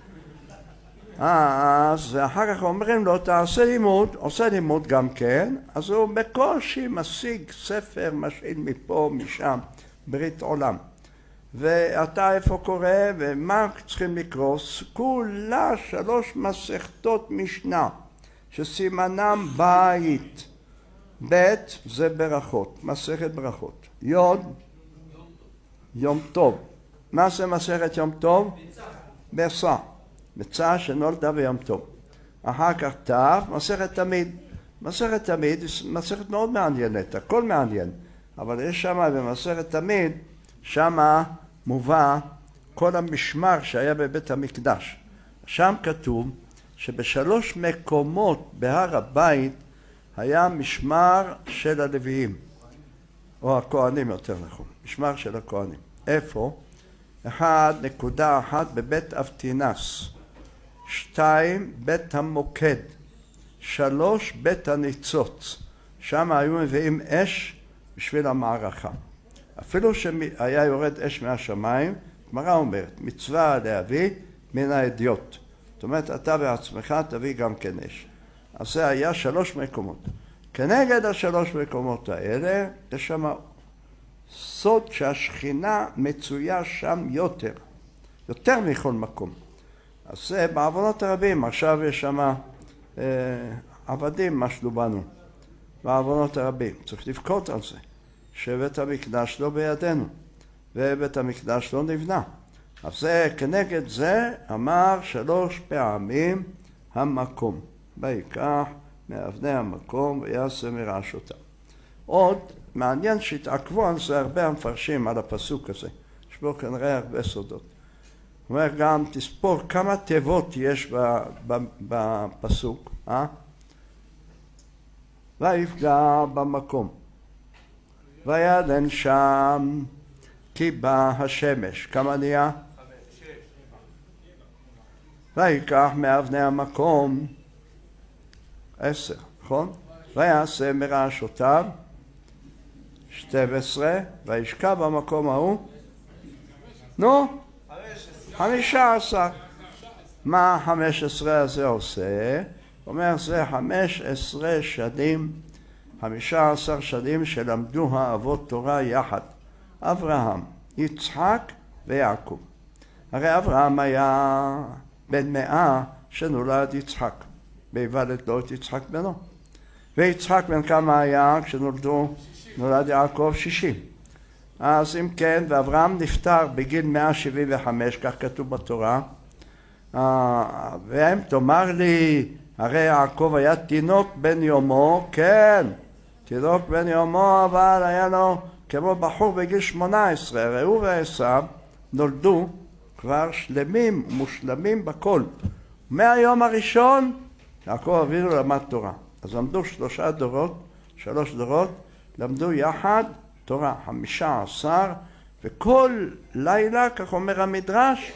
אז אחר כך אומרים לו, תעשה לימוד, עושה לימוד גם כן, אז הוא בקושי משיג ספר, משאיל מפה, משם, ברית עולם. ואתה איפה קורא, ומה צריכים לקרוא? כולה 3 מסכתות משנה, שסימנם בית. ב' זה ברכות, מסכת ברכות. יוד, יום טוב. מה זה מסכת יום טוב? ביצה. ביצה שנולדה ביום טוב. אחר כך ת', מסכת תמיד. מסכת תמיד היא מסכת מאוד מעניינת, הכל מעניין. אבל יש שמה במסכת תמיד, שמה מובא כל המשמר שהיה בבית המקדש. שם כתוב שב3 מקומות בהר הבית היה משמר של הלוויים, או הכהנים יותר נכון, משמר של הכהנים. איפה? 1.1 בבית אבטינס, 2 בית המוקד, 3 בית הניצוץ, שם היו מביאים אש בשביל המערכה. אפילו שהיה יורד אש מהשמיים, גמרא אומרת, מצווה להביא מן האדיוט. זאת אומרת, אתה בעצמך תביא גם כן אש. אז זה היה 3 מקומות. כנגד 3 מקומות האלה, יש שם סוד שהשכינה מצויה שם יותר מכל מקום. אז זה בעוונות הרבים, עכשיו יש שם עבדים משלו בנו, בעוונות הרבים, צריך לבכות על זה. שבית המקדש לא בידינו, ובית המקדש לא נבנה. אז זה, כנגד זה, אמר 3 פעמים המקום. ויקח מאבני המקום ויעשה מרעשותם. עוד מעניין שהתעכבו על זה הרבה המפרשים על הפסוק הזה. יש בו כנראה הרבה סודות. הוא אומר גם, תספור כמה תיבות יש בפסוק. ויפגע במקום. ויעלן שם כי בא השמש. כמה נהיה? 5, 6. ויקח מאבני המקום 10, נכון? ויעשה מרעשותיו 12, וישקע במקום ההוא 15. מה 15 הזה עושה? הוא אומר, זה 15 שנים, 15 שנים שלמדו האבות תורה יחד. אברהם, יצחק ויעקב. הרי אברהם היה בן 100 שנולד יצחק, ויוולד לו את יצחק בנו. ויצחק בן כמה היה כשנולדו? נולד יעקב 60. אז אם כן, ואברהם נפטר בגיל 175, כך כתוב בתורה. והם תאמר לי, הרי יעקב היה תינוק בן יומו, כן, תינוק בן יומו, אבל היה לו כמו בחור בגיל 18, ראו ועשיו נולדו כבר שלמים ומושלמים בכל. מהיום הראשון יעקב אבינו למד תורה. אז למדו 3 דורות, למדו יחד תורה 15, וכל לילה, כך אומר המדרש,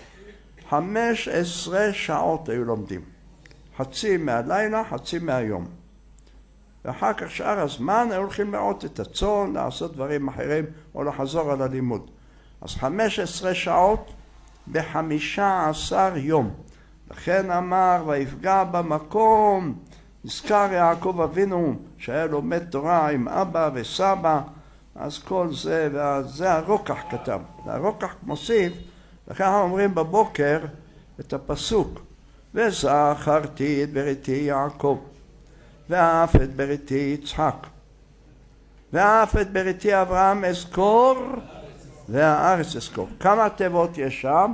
15 שעות היו לומדים. חצי מהלילה, חצי מהיום. ואחר כך שאר הזמן היו הולכים לראות את הצאן, לעשות דברים אחרים או לחזור על הלימוד. אז 15 שעות ב15 יום. לכן אמר ויפגע במקום, נזכר יעקב אבינו שהיה לומד תורה עם אבא וסבא, אז כל זה, וזה הרוקח כתב. הרוקח מוסיף, לכן אומרים בבוקר את הפסוק, וזכרתי את בריתי יעקב, ואף את בריתי יצחק, ואף את בריתי אברהם אזכור, והארץ אזכור. כמה תיבות יש שם?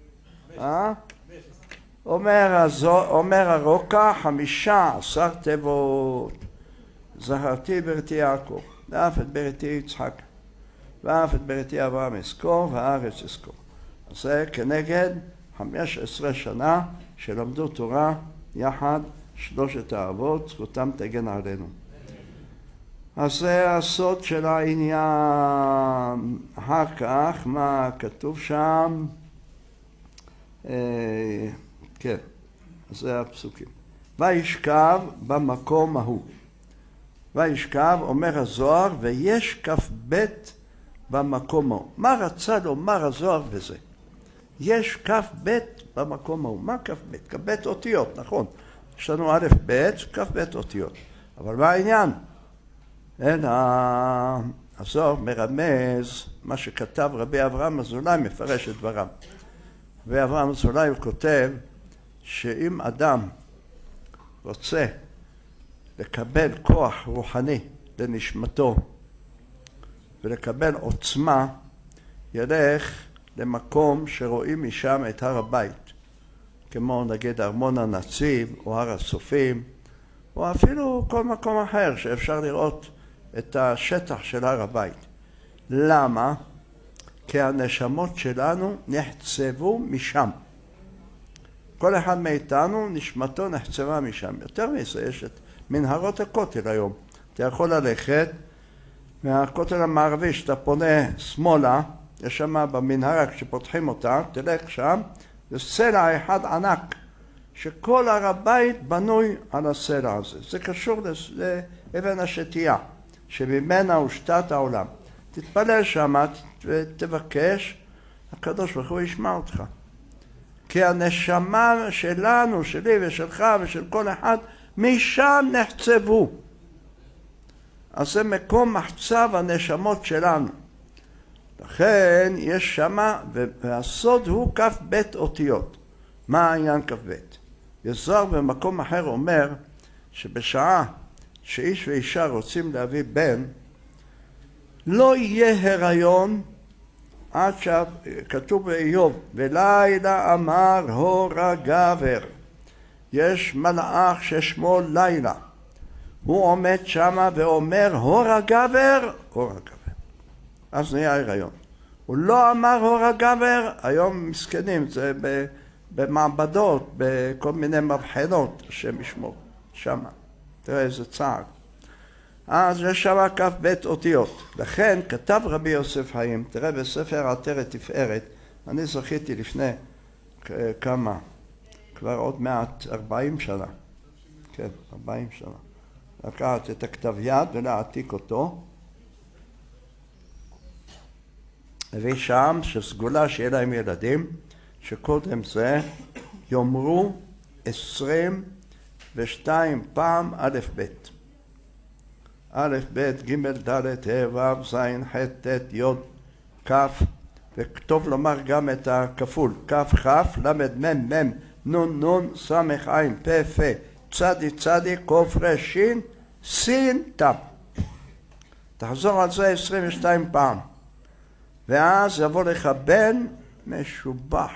אומר הרוקח 15 תיבות. זכרתי בריתי יעקב, ואף את בריתי יצחק, ואף את בריתי אברהם אזכור, והארץ אזכור. זה כנגד 15 שנה שלמדו תורה יחד 3 האבות, זכותם תגן עלינו. אז זה הסוד של העניין. אחר כך מה כתוב שם? כן, זה הפסוקים. וישכב במקום ההוא. וישכב, אומר הזוהר, ויש כ"ב במקום ההוא. מה רצה לומר הזוהר בזה? יש כ"ב במקום ההוא. מה כ"ב? כ"ב אותיות, נכון. יש לנו א' ב', כ"ב אותיות. אבל מה העניין? אלא הזוהר מרמז מה שכתב רבי אברהם אזולאי, מפרש את דבריו. רבי אברהם אזולאי הוא כותב שאם אדם רוצה לקבל כוח רוחני לנשמתו ולקבל עוצמה, ילך למקום שרואים משם את הר הבית, כמו נגיד ארמון הנציב או הר הסופים, או אפילו כל מקום אחר שאפשר לראות את השטח של הר הבית. למה? כי הנשמות שלנו נחצבו משם. כל אחד מאיתנו נשמתו נחצבה משם. יותר מזה, יש את מנהרות הכותל היום. אתה יכול ללכת מהכותל המערבי, שאתה פונה שמאלה, יש שם במנהרה, כשפותחים אותה, תלך שם, זה סלע אחד ענק, שכל הר הבית בנוי על הסלע הזה. זה קשור לאבן השתייה, שממנה הושתת העולם. תתפלל שם ותבקש, הקדוש ברוך הוא ישמע אותך. כי הנשמה שלנו, שלי ושלך ושל כל אחד, משם נחצבו. אז זה מקום מחצב הנשמות שלנו. לכן יש שמה, והסוד הוא כ"ב אותיות. מה העניין כ"ב? יזוהר במקום אחר אומר שבשעה שאיש ואישה רוצים להביא בן, לא יהיה הריון עד שכתוב באיוב, ולילה אמר הור הגבר. יש מלאך ששמו לילה. הוא עומד שמה ואומר הור הגבר, הור הגבר. אז נהיה הריון. הוא לא אמר הור הגבר, היום מסכנים, זה במעבדות, בכל מיני מבחנות, השם ישמור, שמה. תראה איזה צער. אז יש שמה כ"ב אותיות. לכן כתב רבי יוסף חיים, תראה בספר עטרת תפארת, אני זכיתי לפני כמה, כבר עוד מעט 40 שנה. כן, 40 שנה. לקחת את הכתב יד ולהעתיק אותו. ושם שסגולה שיהיה להם ילדים, שקודם זה יאמרו 22 פעם א' ב'. א' ב' ג' ד' ה' ו' ז' ח' ט' י' כ', וכתוב לומר גם את הכפול, כ' כ' ל' מ' מ' נ' נ' ס' ע' פ' פ' צדי צדי ק' ר' ש' ס' ת'. תחזור על זה 22 פעם. ואז יבוא לך בן משובח.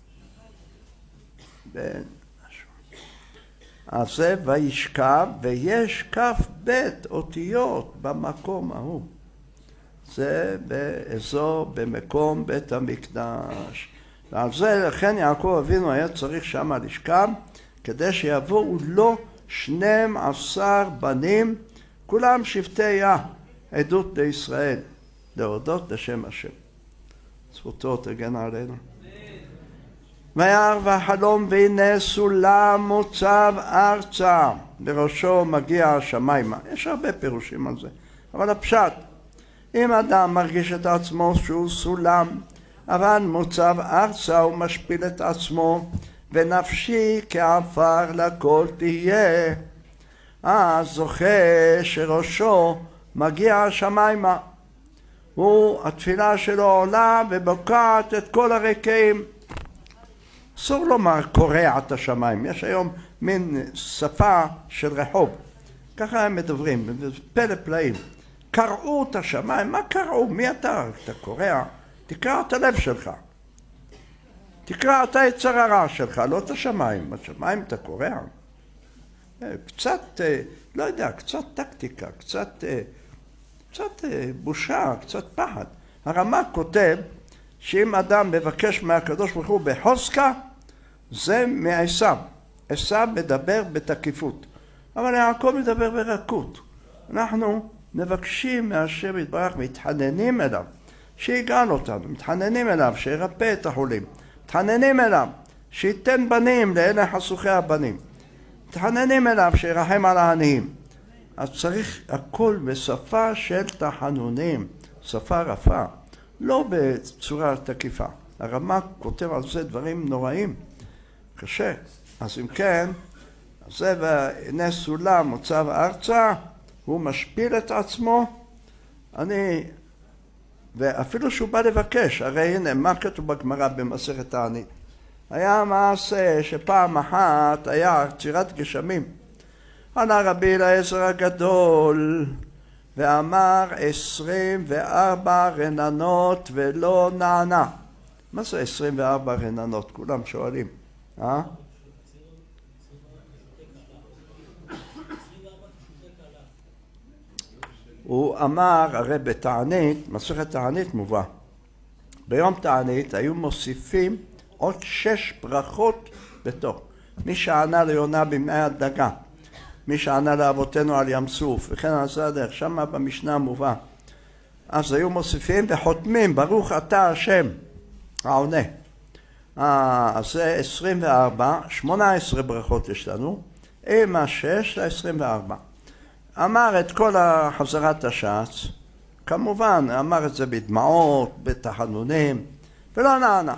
בן משובח. אז זה וישכב, ויש כ"ב אותיות במקום ההוא. זה באזור, במקום בית המקדש. ועל זה לכן יעקב אבינו היה צריך שם לשכב, כדי שיבואו לו 12 בנים, כולם שבטי עדות לישראל, להודות לשם השם. זכותו תגן עלינו. וירא החלום והנה סולם מוצב ארצה, בראשו מגיע השמיימה. יש הרבה פירושים על זה, אבל הפשט, אם אדם מרגיש את עצמו שהוא סולם, אבל מוצב ארצה הוא משפיל את עצמו, ונפשי כעפר לכל תהיה, אז זוכה שראשו מגיע השמיימה. התפילה שלו עולה ובוקעת את כל הרקיעים. אסור לומר קורע את השמיים, יש היום מין שפה של רחוב, ככה הם מדברים, פלא פלאים. קרעו את השמיים, מה קרעו? מי אתה? אתה קורע? תקרע את הלב שלך, תקרע את היצר הרע שלך, לא את השמיים. השמיים אתה קורע? קצת, לא יודע, קצת טקטיקה, קצת בושה, קצת פחד. הרמ"א כותב שאם אדם מבקש מהקדוש ברוך הוא בחוזקה, זה מעשיו. עשיו מדבר בתקיפות, אבל יעקב מדבר ברכות. אנחנו מבקשים מהשם יתברך, מתחננים אליו שיגאל אותנו, מתחננים אליו שירפא את החולים, מתחננים אליו שייתן בנים לאלה חשוכי הבנים, מתחננים אליו שירחם על העניים. אז צריך הכל בשפה של תחנונים, שפה רפה, לא בצורה תקיפה. הרמ"א כותב על זה דברים נוראים, קשה. אז אם כן, זה והנה סולם מוצב ארצה, הוא משפיל את עצמו. ואפילו שהוא בא לבקש, הרי הנה, מה כתוב בגמרא במסכת תענית? היה מעשה שפעם אחת היה צירת גשמים. עלה רבי אליעזר הגדול ואמר 24 רננות ולא נענה. מה זה 24 רננות? כולם שואלים. הוא אמר, הרי בתענית, מסכת תענית מובא, ביום תענית היו מוסיפים עוד 6 ברכות בתוך. מי שענה ליונה במאי הדגה, מי שענה לאבותינו על ים סוף, וכן על זה הדרך, שמה במשנה מובא. אז היו מוסיפים וחותמים, ברוך אתה השם העונה. אז זה 24, 18 ברכות יש לנו, עם 6 ל-24. אמר את כל חזרת הש"ץ, כמובן אמר את זה בדמעות, בתחנונים, ולא נענה.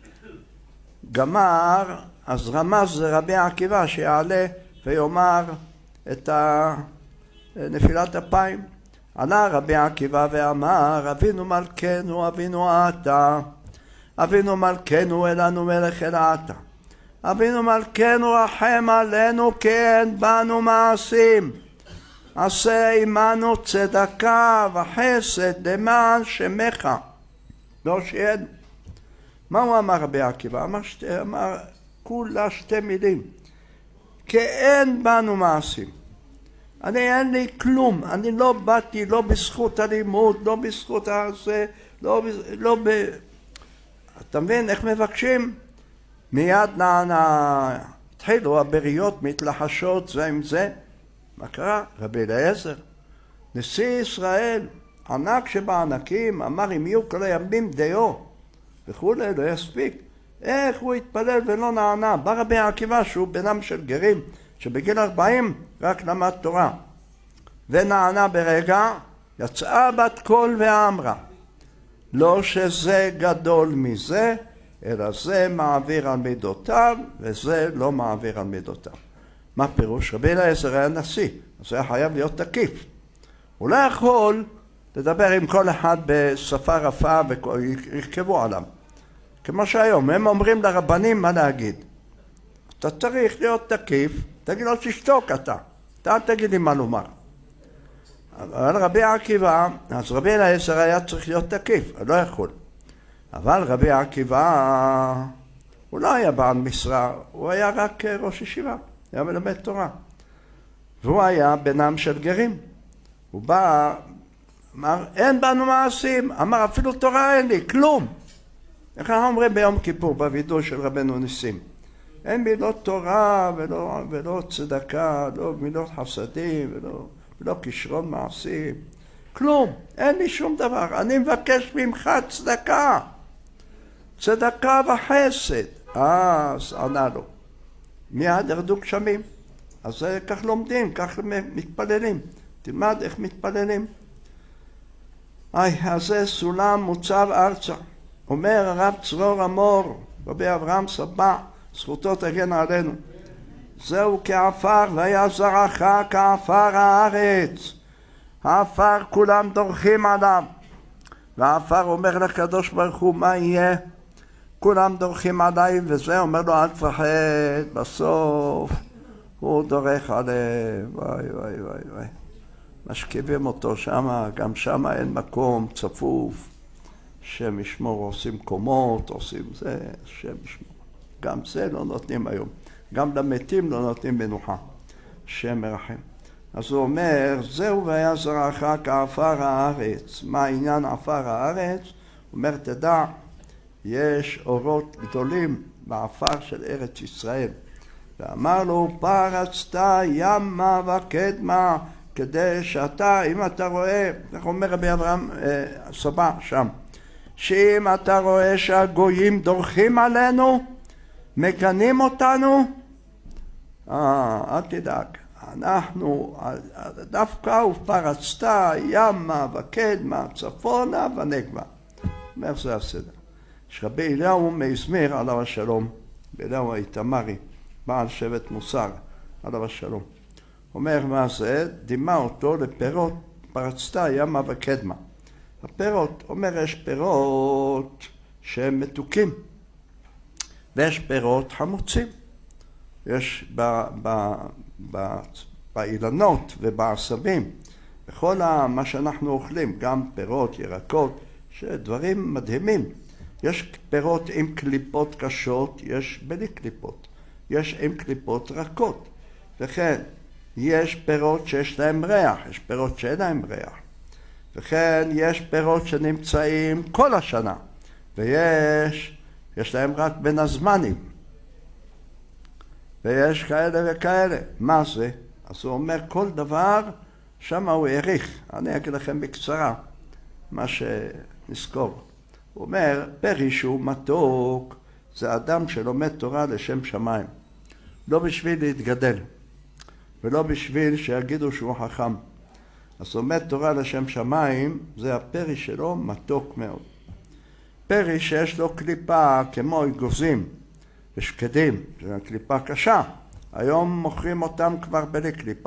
גמר, אז רמז רבי עקיבא שיעלה ויאמר את נפילת אפיים. עלה רבי עקיבא ואמר, אבינו מלכנו, אבינו אתה, אבינו מלכנו אלנו מלך אל אתה, אבינו מלכנו רחם עלינו כי אין בנו מעשים, עשה עמנו צדקה וחסד למען שמך להושיענו. מה הוא אמר רבי עקיבא? אמר כולה 2 מילים, כי אין בנו מעשים. אין לי כלום, אני לא באתי, לא בזכות הלימוד, לא בזכות הזה, אתה מבין איך מבקשים? מיד התחילו הבריות מתלחשות זה עם זה. מה קרה? רבי אליעזר, נשיא ישראל, ענק שבענקים, אמר אם יהיו כל הימים דיו וכולי, לא יספיק. איך הוא התפלל ולא נענה? בא רבי עקיבא שהוא בנם של גרים, שבגיל 40 רק למד תורה, ונענה ברגע, יצאה בת קול ואמרה, לא שזה גדול מזה, אלא זה מעביר על מידותיו, וזה לא מעביר על מידותיו. מה פירוש? רבי אליעזר היה נשיא, אז היה חייב להיות תקיף. הוא לא יכול לדבר עם כל אחד בשפה רפה וירכבו עליו. כמו שהיום, הם אומרים לרבנים מה להגיד. אתה צריך להיות תקיף, תגיד לו תשתוק אתה תגיד לי מה לומר. אבל רבי עקיבא, אז רבי אליעזר היה צריך להיות תקיף, לא יכול. אבל רבי עקיבא, הוא לא היה בעל משרה, הוא היה רק ראש ישיבה, היה מלמד תורה. והוא היה בנם של גרים. הוא בא, אמר, אין בנו מעשים. אמר, אפילו תורה אין לי, כלום. איך אנחנו אומרים ביום כיפור, בווידוי של רבנו ניסים? אין מילות תורה ולא צדקה, לא מילות חסדים ולא כישרון מעשים. כלום, אין לי שום דבר. אני מבקש ממך צדקה. צדקה וחסד. אז ענה לו. מיד ירדו גשמים. אז כך לומדים, כך מתפללים. תלמד איך מתפללים. אז זה סולם מוצב ארצה. אומר הרב צרור אמור, רבי אברהם סבא, זכותו תגן עלינו. זהו כעפר והיה זרעך כעפר הארץ. העפר כולם דורכים עליו. והעפר אומר לקדוש ברוך הוא, מה יהיה? כולם דורכים עליי, וזה אומר לו, אל תפחד. בסוף הוא דורך עליהם. וואי וואי וואי וואי. משכיבים אותו שמה, גם שמה אין מקום, צפוף. שם ישמור, עושים קומות, עושים זה, שם ישמור. גם זה לא נותנים היום. גם למתים לא נותנים מנוחה. שם מרחם. אז הוא אומר, זהו והיה זרעך כעפר הארץ. מה העניין עפר הארץ? הוא אומר, תדע, יש אורות גדולים בעפר של ארץ ישראל. ואמר לו, פרצת ימה וקדמה, כדי שאתה, אם אתה רואה, איך אומר רבי אברהם סבא שם, שאם אתה רואה שהגויים דורכים עלינו, מגנים אותנו, אל תדאג. אנחנו, דווקא ופרצת ימה וקדמה, צפונה ונגבה. אומר זה הסדר. שרבי אליהו מאזמיר עליו השלום, אליהו האיתמרי, בעל שבט מוסר עליו השלום. אומר מה זה? דימה אותו לפירות פרצת ימה וקדמה. הפירות, אומר יש פירות שהם מתוקים ויש פירות חמוצים. יש באילנות ובעשבים, בכל מה שאנחנו אוכלים, גם פירות, ירקות, שדברים מדהימים. יש פירות עם קליפות קשות, יש בלי קליפות. יש עם קליפות רכות. וכן, יש פירות שיש להם ריח, יש פירות שאין להם ריח. וכן, יש פירות שנמצאים כל השנה. ויש להם רק בין הזמנים. ויש כאלה וכאלה. מה זה? אז הוא אומר כל דבר, שם הוא העריך. אני אגיד לכם בקצרה מה שנזכור. הוא אומר, פרי שהוא מתוק, זה אדם שלומד תורה לשם שמיים. לא בשביל להתגדל, ולא בשביל שיגידו שהוא חכם. אז לומד תורה לשם שמיים, זה הפרי שלו מתוק מאוד. פרי שיש לו קליפה כמו אגוזים ושקדים, זו קליפה קשה. היום מוכרים אותם כבר בלי קליפה.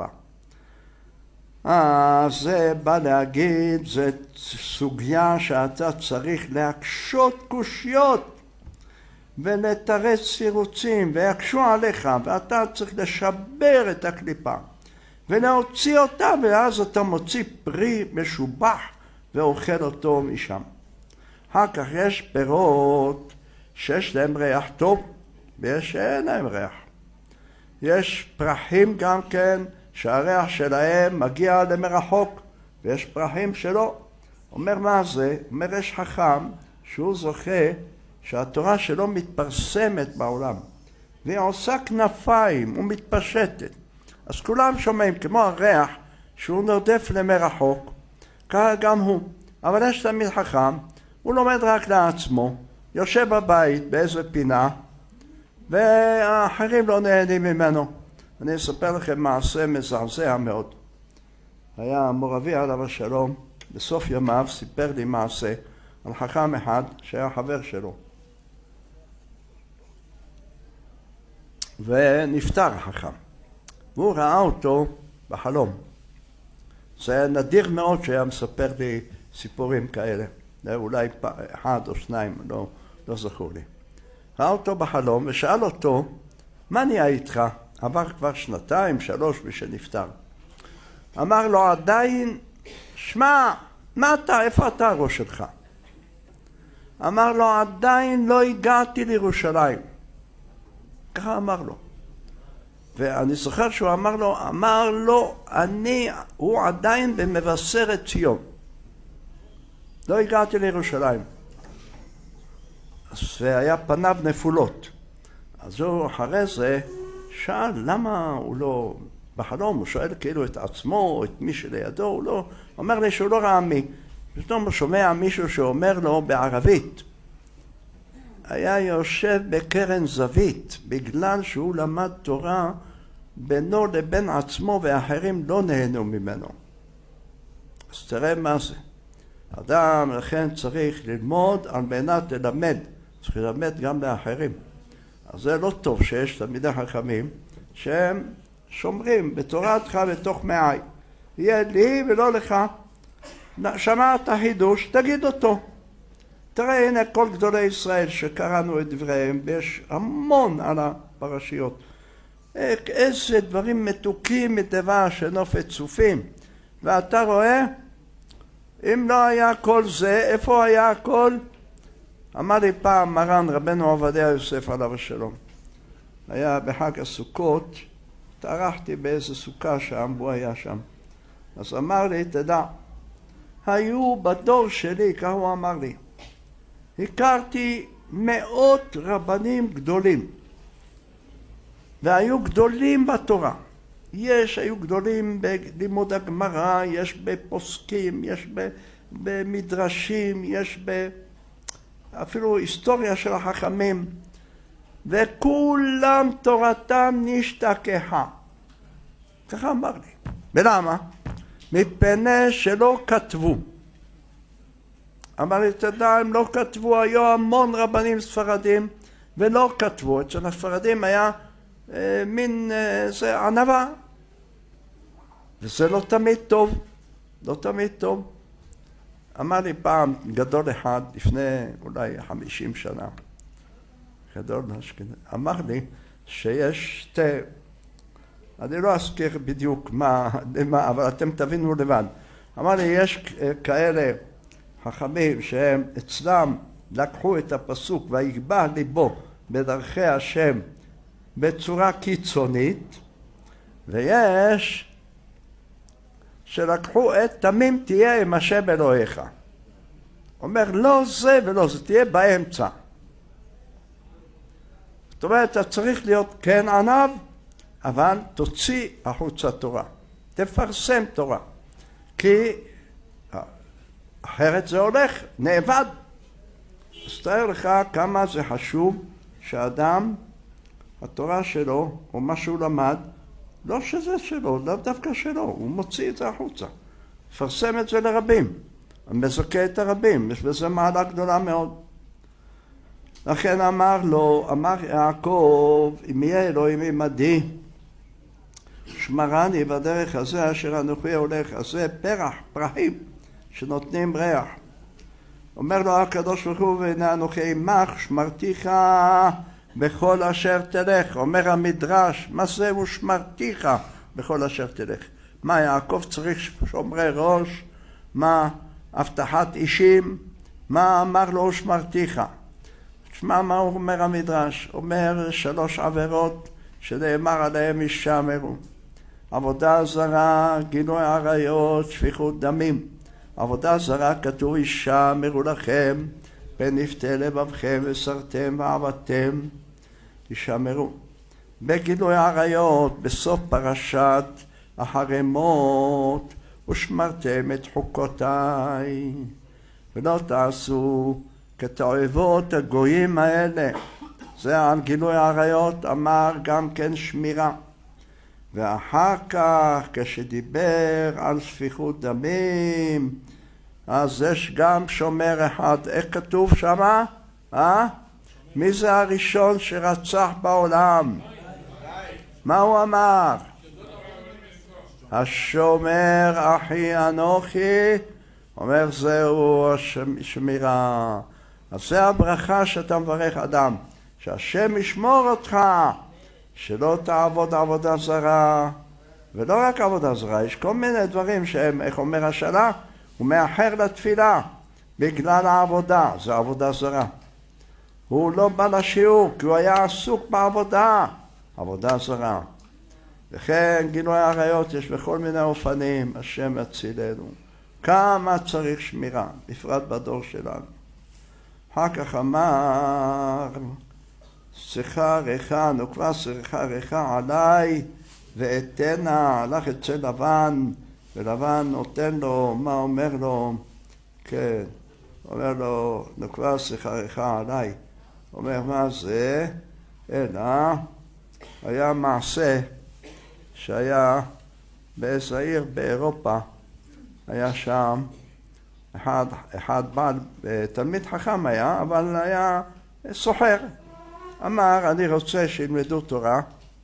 זה בא להגיד, זה סוגיה שאתה צריך להקשות קושיות ולתרץ סירוצים ויקשו עליך, ואתה צריך לשבר את הקליפה ולהוציא אותה, ואז אתה מוציא פרי משובח ואוכל אותו משם. אחר כך יש פירות שיש להם ריח טוב ויש שאין להם ריח. יש פרחים גם כן שהריח שלהם מגיע למרחוק, ויש פרחים שלא. אומר מה זה? אומר יש חכם שהוא זוכה שהתורה שלו מתפרסמת בעולם, והיא עושה כנפיים ומתפשטת. אז כולם שומעים כמו הריח שהוא נודף למרחוק, ככה גם הוא. אבל יש תמיד חכם, הוא לומד רק לעצמו, יושב בבית באיזה פינה, והאחרים לא נהנים ממנו. אני אספר לכם מעשה מזעזע מאוד. היה מור אבי עליו השלום, בסוף ימיו סיפר לי מעשה על חכם אחד שהיה חבר שלו. ונפטר החכם. והוא ראה אותו בחלום. זה היה נדיר מאוד שהיה מספר לי סיפורים כאלה. אולי אחד או שניים, לא זכור לי. ראה אותו בחלום ושאל אותו, מה נהיה איתך? עבר כבר 2-3 ושנפטר. אמר לו עדיין, שמע, מה אתה, איפה אתה הראש שלך? אמר לו, עדיין לא הגעתי לירושלים. ככה אמר לו. ואני זוכר שהוא אמר לו, הוא עדיין במבשרת ציון. לא הגעתי לירושלים. והיה פניו נפולות. אז הוא אחרי זה שאל למה הוא לא, בחלום הוא שואל כאילו את עצמו, את מי שלידו, הוא לא, אומר לי שהוא לא ראה מי. פתאום הוא שומע מישהו שאומר לו בערבית, היה יושב בקרן זווית, בגלל שהוא למד תורה בינו לבין עצמו ואחרים לא נהנו ממנו. אז תראה מה זה. אדם לכן צריך ללמוד על מנת ללמד, צריך ללמד גם לאחרים. אז זה לא טוב שיש תלמידי חכמים שהם שומרים בתורתך בתוך מעי. יהיה לי ולא לך, שמעת חידוש, תגיד אותו. תראה, הנה כל גדולי ישראל שקראנו את דבריהם, ויש המון על הפרשיות. איזה דברים מתוקים מטבע שנופת צופים. ואתה רואה, אם לא היה כל זה, איפה היה הכל? אמר לי פעם מרן רבנו עובדיה יוסף עליו השלום. היה בחג הסוכות, התארחתי באיזה סוכה שם, והוא היה שם. אז אמר לי, תדע, היו בדור שלי, כך הוא אמר לי, הכרתי מאות רבנים גדולים, והיו גדולים בתורה. היו גדולים בלימוד הגמרא, יש בפוסקים, יש במדרשים, יש אפילו היסטוריה של החכמים, וכולם תורתם נשתכחה. ככה אמר לי. ולמה? מפני שלא כתבו. אמר לי, תדע, הם לא כתבו, היו המון רבנים ספרדים ולא כתבו. אצל הספרדים היה מין זה ענווה, וזה לא תמיד טוב, לא תמיד טוב. אמר לי פעם גדול אחד לפני אולי 50 שנה, גדול אשכנזי, אמר לי שיש שתי, אני לא אזכיר בדיוק מה, אבל אתם תבינו לבד. אמר לי, יש כאלה חכמים שהם אצלם לקחו את הפסוק ויגבה ליבו בדרכי השם בצורה קיצונית, ויש שלקחו את תמים תהיה עם השם אלוהיך. אומר לא זה ולא זה, תהיה באמצע. זאת אומרת, אתה צריך להיות כן ענב, אבל תוציא החוצה תורה, תפרסם תורה, כי אחרת זה הולך, נאבד. אז תאר לך כמה זה חשוב שאדם, התורה שלו, או מה שהוא למד, לא שזה שלו, לא דווקא שלו, הוא מוציא את זה החוצה. מפרסם את זה לרבים, מזכה את הרבים, יש בזה מעלה גדולה מאוד. לכן אמר לו, אמר יעקב, אם יהיה אלוהים עמדי, שמרני בדרך הזה אשר אנוכי הולך, אז זה פרח, פרחים, שנותנים ריח. אומר לו הקדוש ברוך הוא, והנה אנוכי עמך, שמרתיך בכל אשר תלך. אומר המדרש, מה זה הוא שמרתיך בכל אשר תלך? מה, יעקב צריך שומרי ראש? מה, הבטחת אישים? מה אמר לו שמרתיך? תשמע מה הוא אומר המדרש. אומר 3 עבירות שנאמר עליהם ישמרו. עבודה זרה, גילוי עריות, שפיכות דמים. עבודה זרה כתוב ישמרו לכם, פן יפתה לבבכם וסרתם ועבדתם. ישמרו. בגילוי עריות, בסוף פרשת החרמות, ושמרתם את חוקותיי, ולא תעשו כתועבות הגויים האלה. זה על גילוי עריות אמר גם כן שמירה. ואחר כך כשדיבר על שפיכות דמים, אז יש גם שומר אחד. איך כתוב שמה? מי זה הראשון שרצח בעולם? מה הוא אמר? השומר אחי אנוכי. אומר זהו השמירה. אז זה הברכה שאתה מברך אדם, שהשם ישמור אותך, שלא תעבוד עבודה זרה. ולא רק עבודה זרה, יש כל מיני דברים שהם, איך אומר השאלה, הוא מאחר לתפילה בגלל העבודה, זה עבודה זרה. הוא לא בא לשיעור כי הוא היה עסוק בעבודה, עבודה זרה. וכן גילוי עריות יש בכל מיני אופנים, השם יצילנו. כמה צריך שמירה, בפרט בדור שלנו. אחר כך אמר, שיחה ריחה, נוקבה שיחה ריחה עליי ואתנה, הלך אצל לבן, ולבן נותן לו, מה אומר לו? כן, אומר לו, נוקבה שיחה ריחה עליי. אומר, מה זה? אלא, היה מעשה שהיה באיזה עיר באירופה, היה שם אחד בעל, תלמיד חכם היה, אבל היה סוחר. אמר, אני רוצה שילמדו תורה.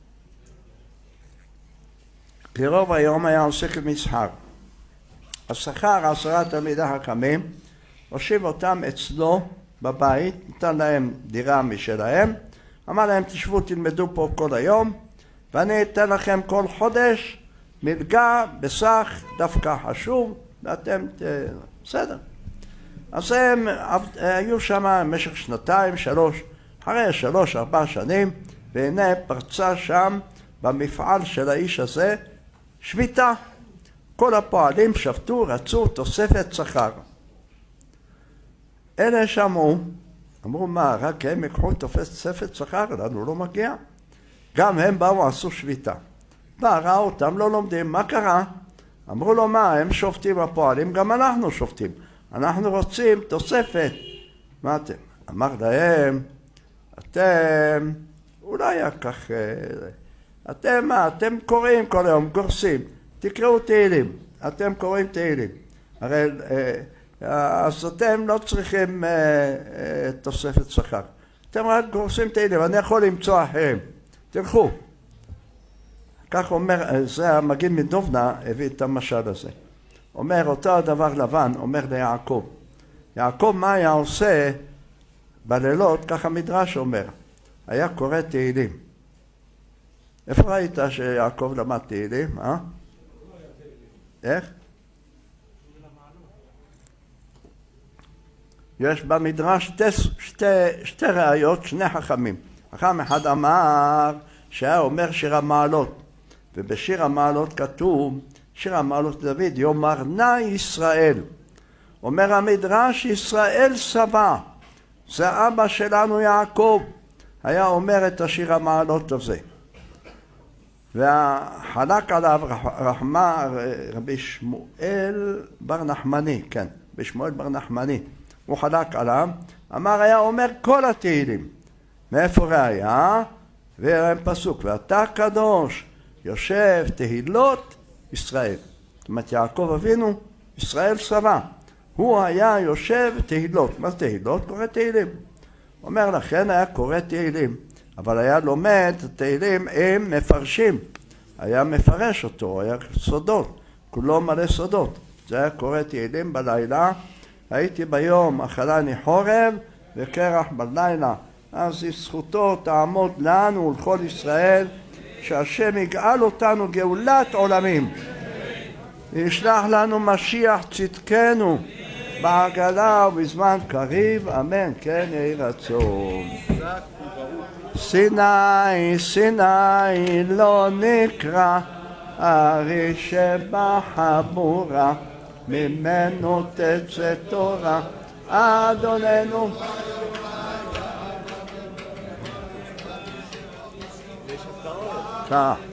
כי רוב היום היה עוסק במסחר. אז שכר 10 תלמידי חכמים, הושיב אותם אצלו בבית, נתן להם דירה משלהם, אמר להם, תשבו תלמדו פה כל היום, ואני אתן לכם כל חודש מלגה בסך דווקא חשוב, ואתם בסדר. אז הם היו שם במשך 2, 3, אחרי 3, 4 שנים, והנה פרצה שם במפעל של האיש הזה שביתה. כל הפועלים שבתו, רצו תוספת שכר. אלה שמעו, אמרו, מה, רק הם יקחו תוספת שכר? לנו לא מגיע. גם הם באו, עשו שביתה. ראו אותם, לא לומדים, מה קרה? אמרו לו, מה, הם שופטים הפועלים, גם אנחנו שופטים. אנחנו רוצים תוספת. מה אתם? אמר להם, אתם, אולי כך, אתם מה? אתם קוראים כל היום, גורסים. תקראו תהילים. אתם קוראים תהילים. הרי, אז אתם לא צריכים תוספת שכר. אתם רק גורסים תהילים, אני יכול למצוא אחרים. תלכו. כך אומר, זה המגיד מדובנה הביא את המשל הזה. אומר אותו הדבר לבן, אומר ליעקב. יעקב מה היה עושה בלילות, ככה מדרש אומר. היה קורא תהילים. איפה ראית שיעקב למד תהילים? איך? יש במדרש שתי ראיות, 2 חכמים. חכם אחד אמר שהיה אומר שיר המעלות. ובשיר המעלות כתוב, שיר המעלות דוד, יאמר נא ישראל. אומר המדרש, ישראל שבע. זה אבא שלנו יעקב. היה אומר את השיר המעלות הזה. וחלק עליו רבי שמואל בר נחמני, כן, בשמואל בר נחמני. הוא חלק עליו, אמר היה אומר כל התהילים. מאיפה ראיה? והם פסוק, ואתה קדוש יושב תהילות ישראל. זאת אומרת יעקב אבינו, ישראל שבע. הוא היה יושב תהילות. מה זה תהילות? קורא תהילים. אומר לכן היה קורא תהילים, אבל היה לומד תהילים עם מפרשים. היה מפרש אותו, היה סודות, כולו מלא סודות. זה היה קורא תהילים בלילה. הייתי ביום אכלני חורב וקרח בלילה. אז זכותו תעמוד לנו ולכל ישראל, שהשם יגאל אותנו גאולת עולמים. וישלח לנו משיח צדקנו בעגלה ובזמן קריב, אמן כן יהי רצון. סיני סיני לא נקרא, הרי שבחבורה ממנו תצא תורה. אדוננו כך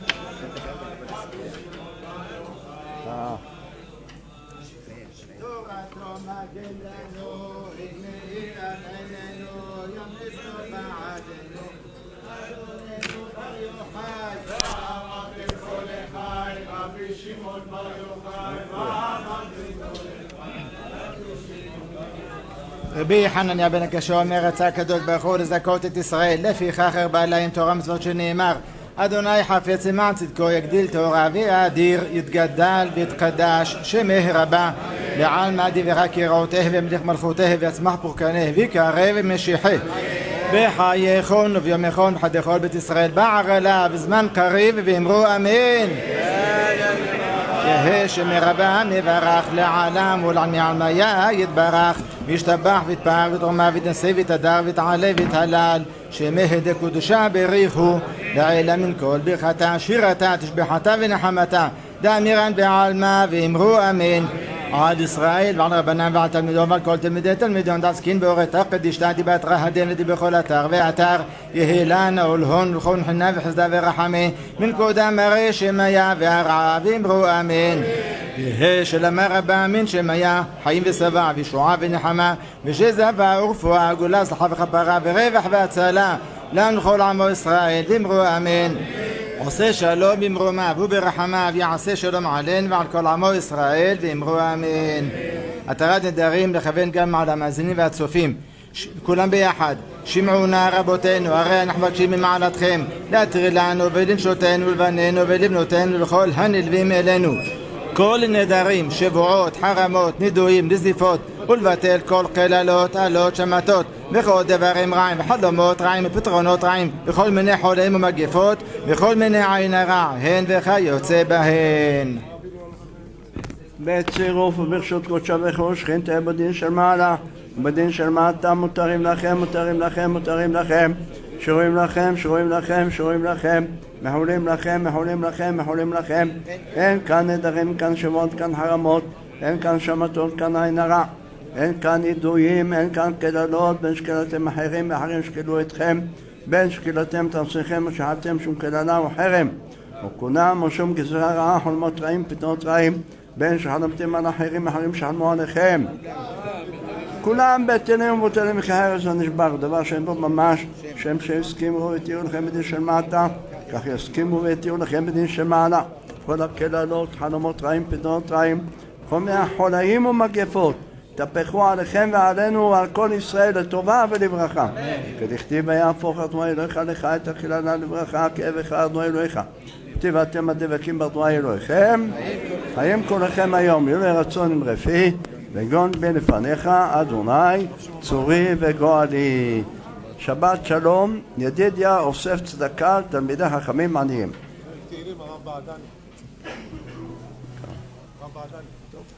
רבי חנניה בן הקשה אומר, רצה הקדוש ברוך הוא לזכות את ישראל, לפיכך הרבה להם תורה מצוות שנאמר, אדוני חפץ למען צדקו יגדיל תורה ויאדיר, יתגדל ויתקדש, שמך רבה לעלמא דברה קראותיו ומלך מלכותיו ויצמח פורקניו ויקרב משיחי בחייכון וביומכון בחד כל בית ישראל בעגלה בזמן קריב ואמרו אמן. יהא שמרבה מברך לעלם ולעלמי עלמיה יתברך וישתבח ויתפאר ותרומה ויתנשא ויתהדר ויתעלה ויתהלל שמך דקודשה בריחו לעילה מן כל ברכתה שירתה תשבחתה ונחמתה דאמירן בעלמה ואמרו אמן. עד ישראל ועל רבנם ועל תלמידו ועל כל תלמידי תלמידו דעסקין באורת הקדיש תעדי בתרא הדנתי בכל אתר ואתר יהי לנו ולהון ולכון חנה וחסדה ורחמי מן קודם הרי שמיה והרעה ואמרו אמן. יהי שלמה רבה מן שמיה חיים ושבע וישועה ונחמה ושזבה ורפואה גולה סלחה וכפרה ורווח והצלה לנו כל עמו ישראל ואמרו אמן. עושה שלום במרומיו וברחמיו יעשה שלום עלינו ועל כל עמו ישראל ואמרו אמן. התרת נדרים לכוון גם על המאזינים והצופים כולם ביחד. שמעו נא רבותינו הרי אנחנו מבקשים ממעלתכם להתיר לנו ולנשותנו ולבנינו ולבנותינו לכל הנלווים אלינו כל נדרים, שבועות, חרמות, נידויים, נזיפות ולבטל כל קללות, עלות, שמתות וכל דברים רעים וחלומות רעים ופתרונות רעים וכל מיני חולים ומגפות וכל מיני עין הרע הן וכיוצא בהן. בצירוף וברשות קודשה וכבוד שכין תהיה בדין של מעלה ובדין של מטה מותרים לכם, מותרים לכם, מותרים לכם שרואים לכם, שרואים לכם, שרואים לכם מחולים לכם, מחולים לכם, מחולים לכם אין כאן נדרים, כאן שבועות, כאן חרמות אין כאן שמתות, כאן עין הרע אין כאן עדויים, אין כאן קללות בין שקלתם אחרים ואחרים שקלו אתכם בין שקלתם תרציכם ושחלתם שום קללה וחרם וכונם ושום גזרה רעה, חולמות רעים, פתנות רעים בין שחלמתם על אחרים אחרים שחלמו עליכם כולם בטלים ובוטלים כהרס הנשבר דבר שאין בו ממש שהם שהסכימו ותהיו לכם בדין של מטה כך יסכימו ותהיו לכם בדין של מעלה כל הקללות, חלומות רעים, פתנות רעים כל מיני חולאים ומגפות תפחו עליכם ועלינו ועל כל ישראל לטובה ולברכה כדכתיב ויהפוך אדוני אלוהיך לך את הקללה לברכה כאבך אדוני אלוהיך כתיב אתם הדבקים באדוני אלוהיכם חיים כולכם היום יהיו לרצון עם רפי וגון בין לפניך אדוני צורי וגואלי. שבת שלום. ידידיה אוסף צדקה תלמידי חכמים עניים.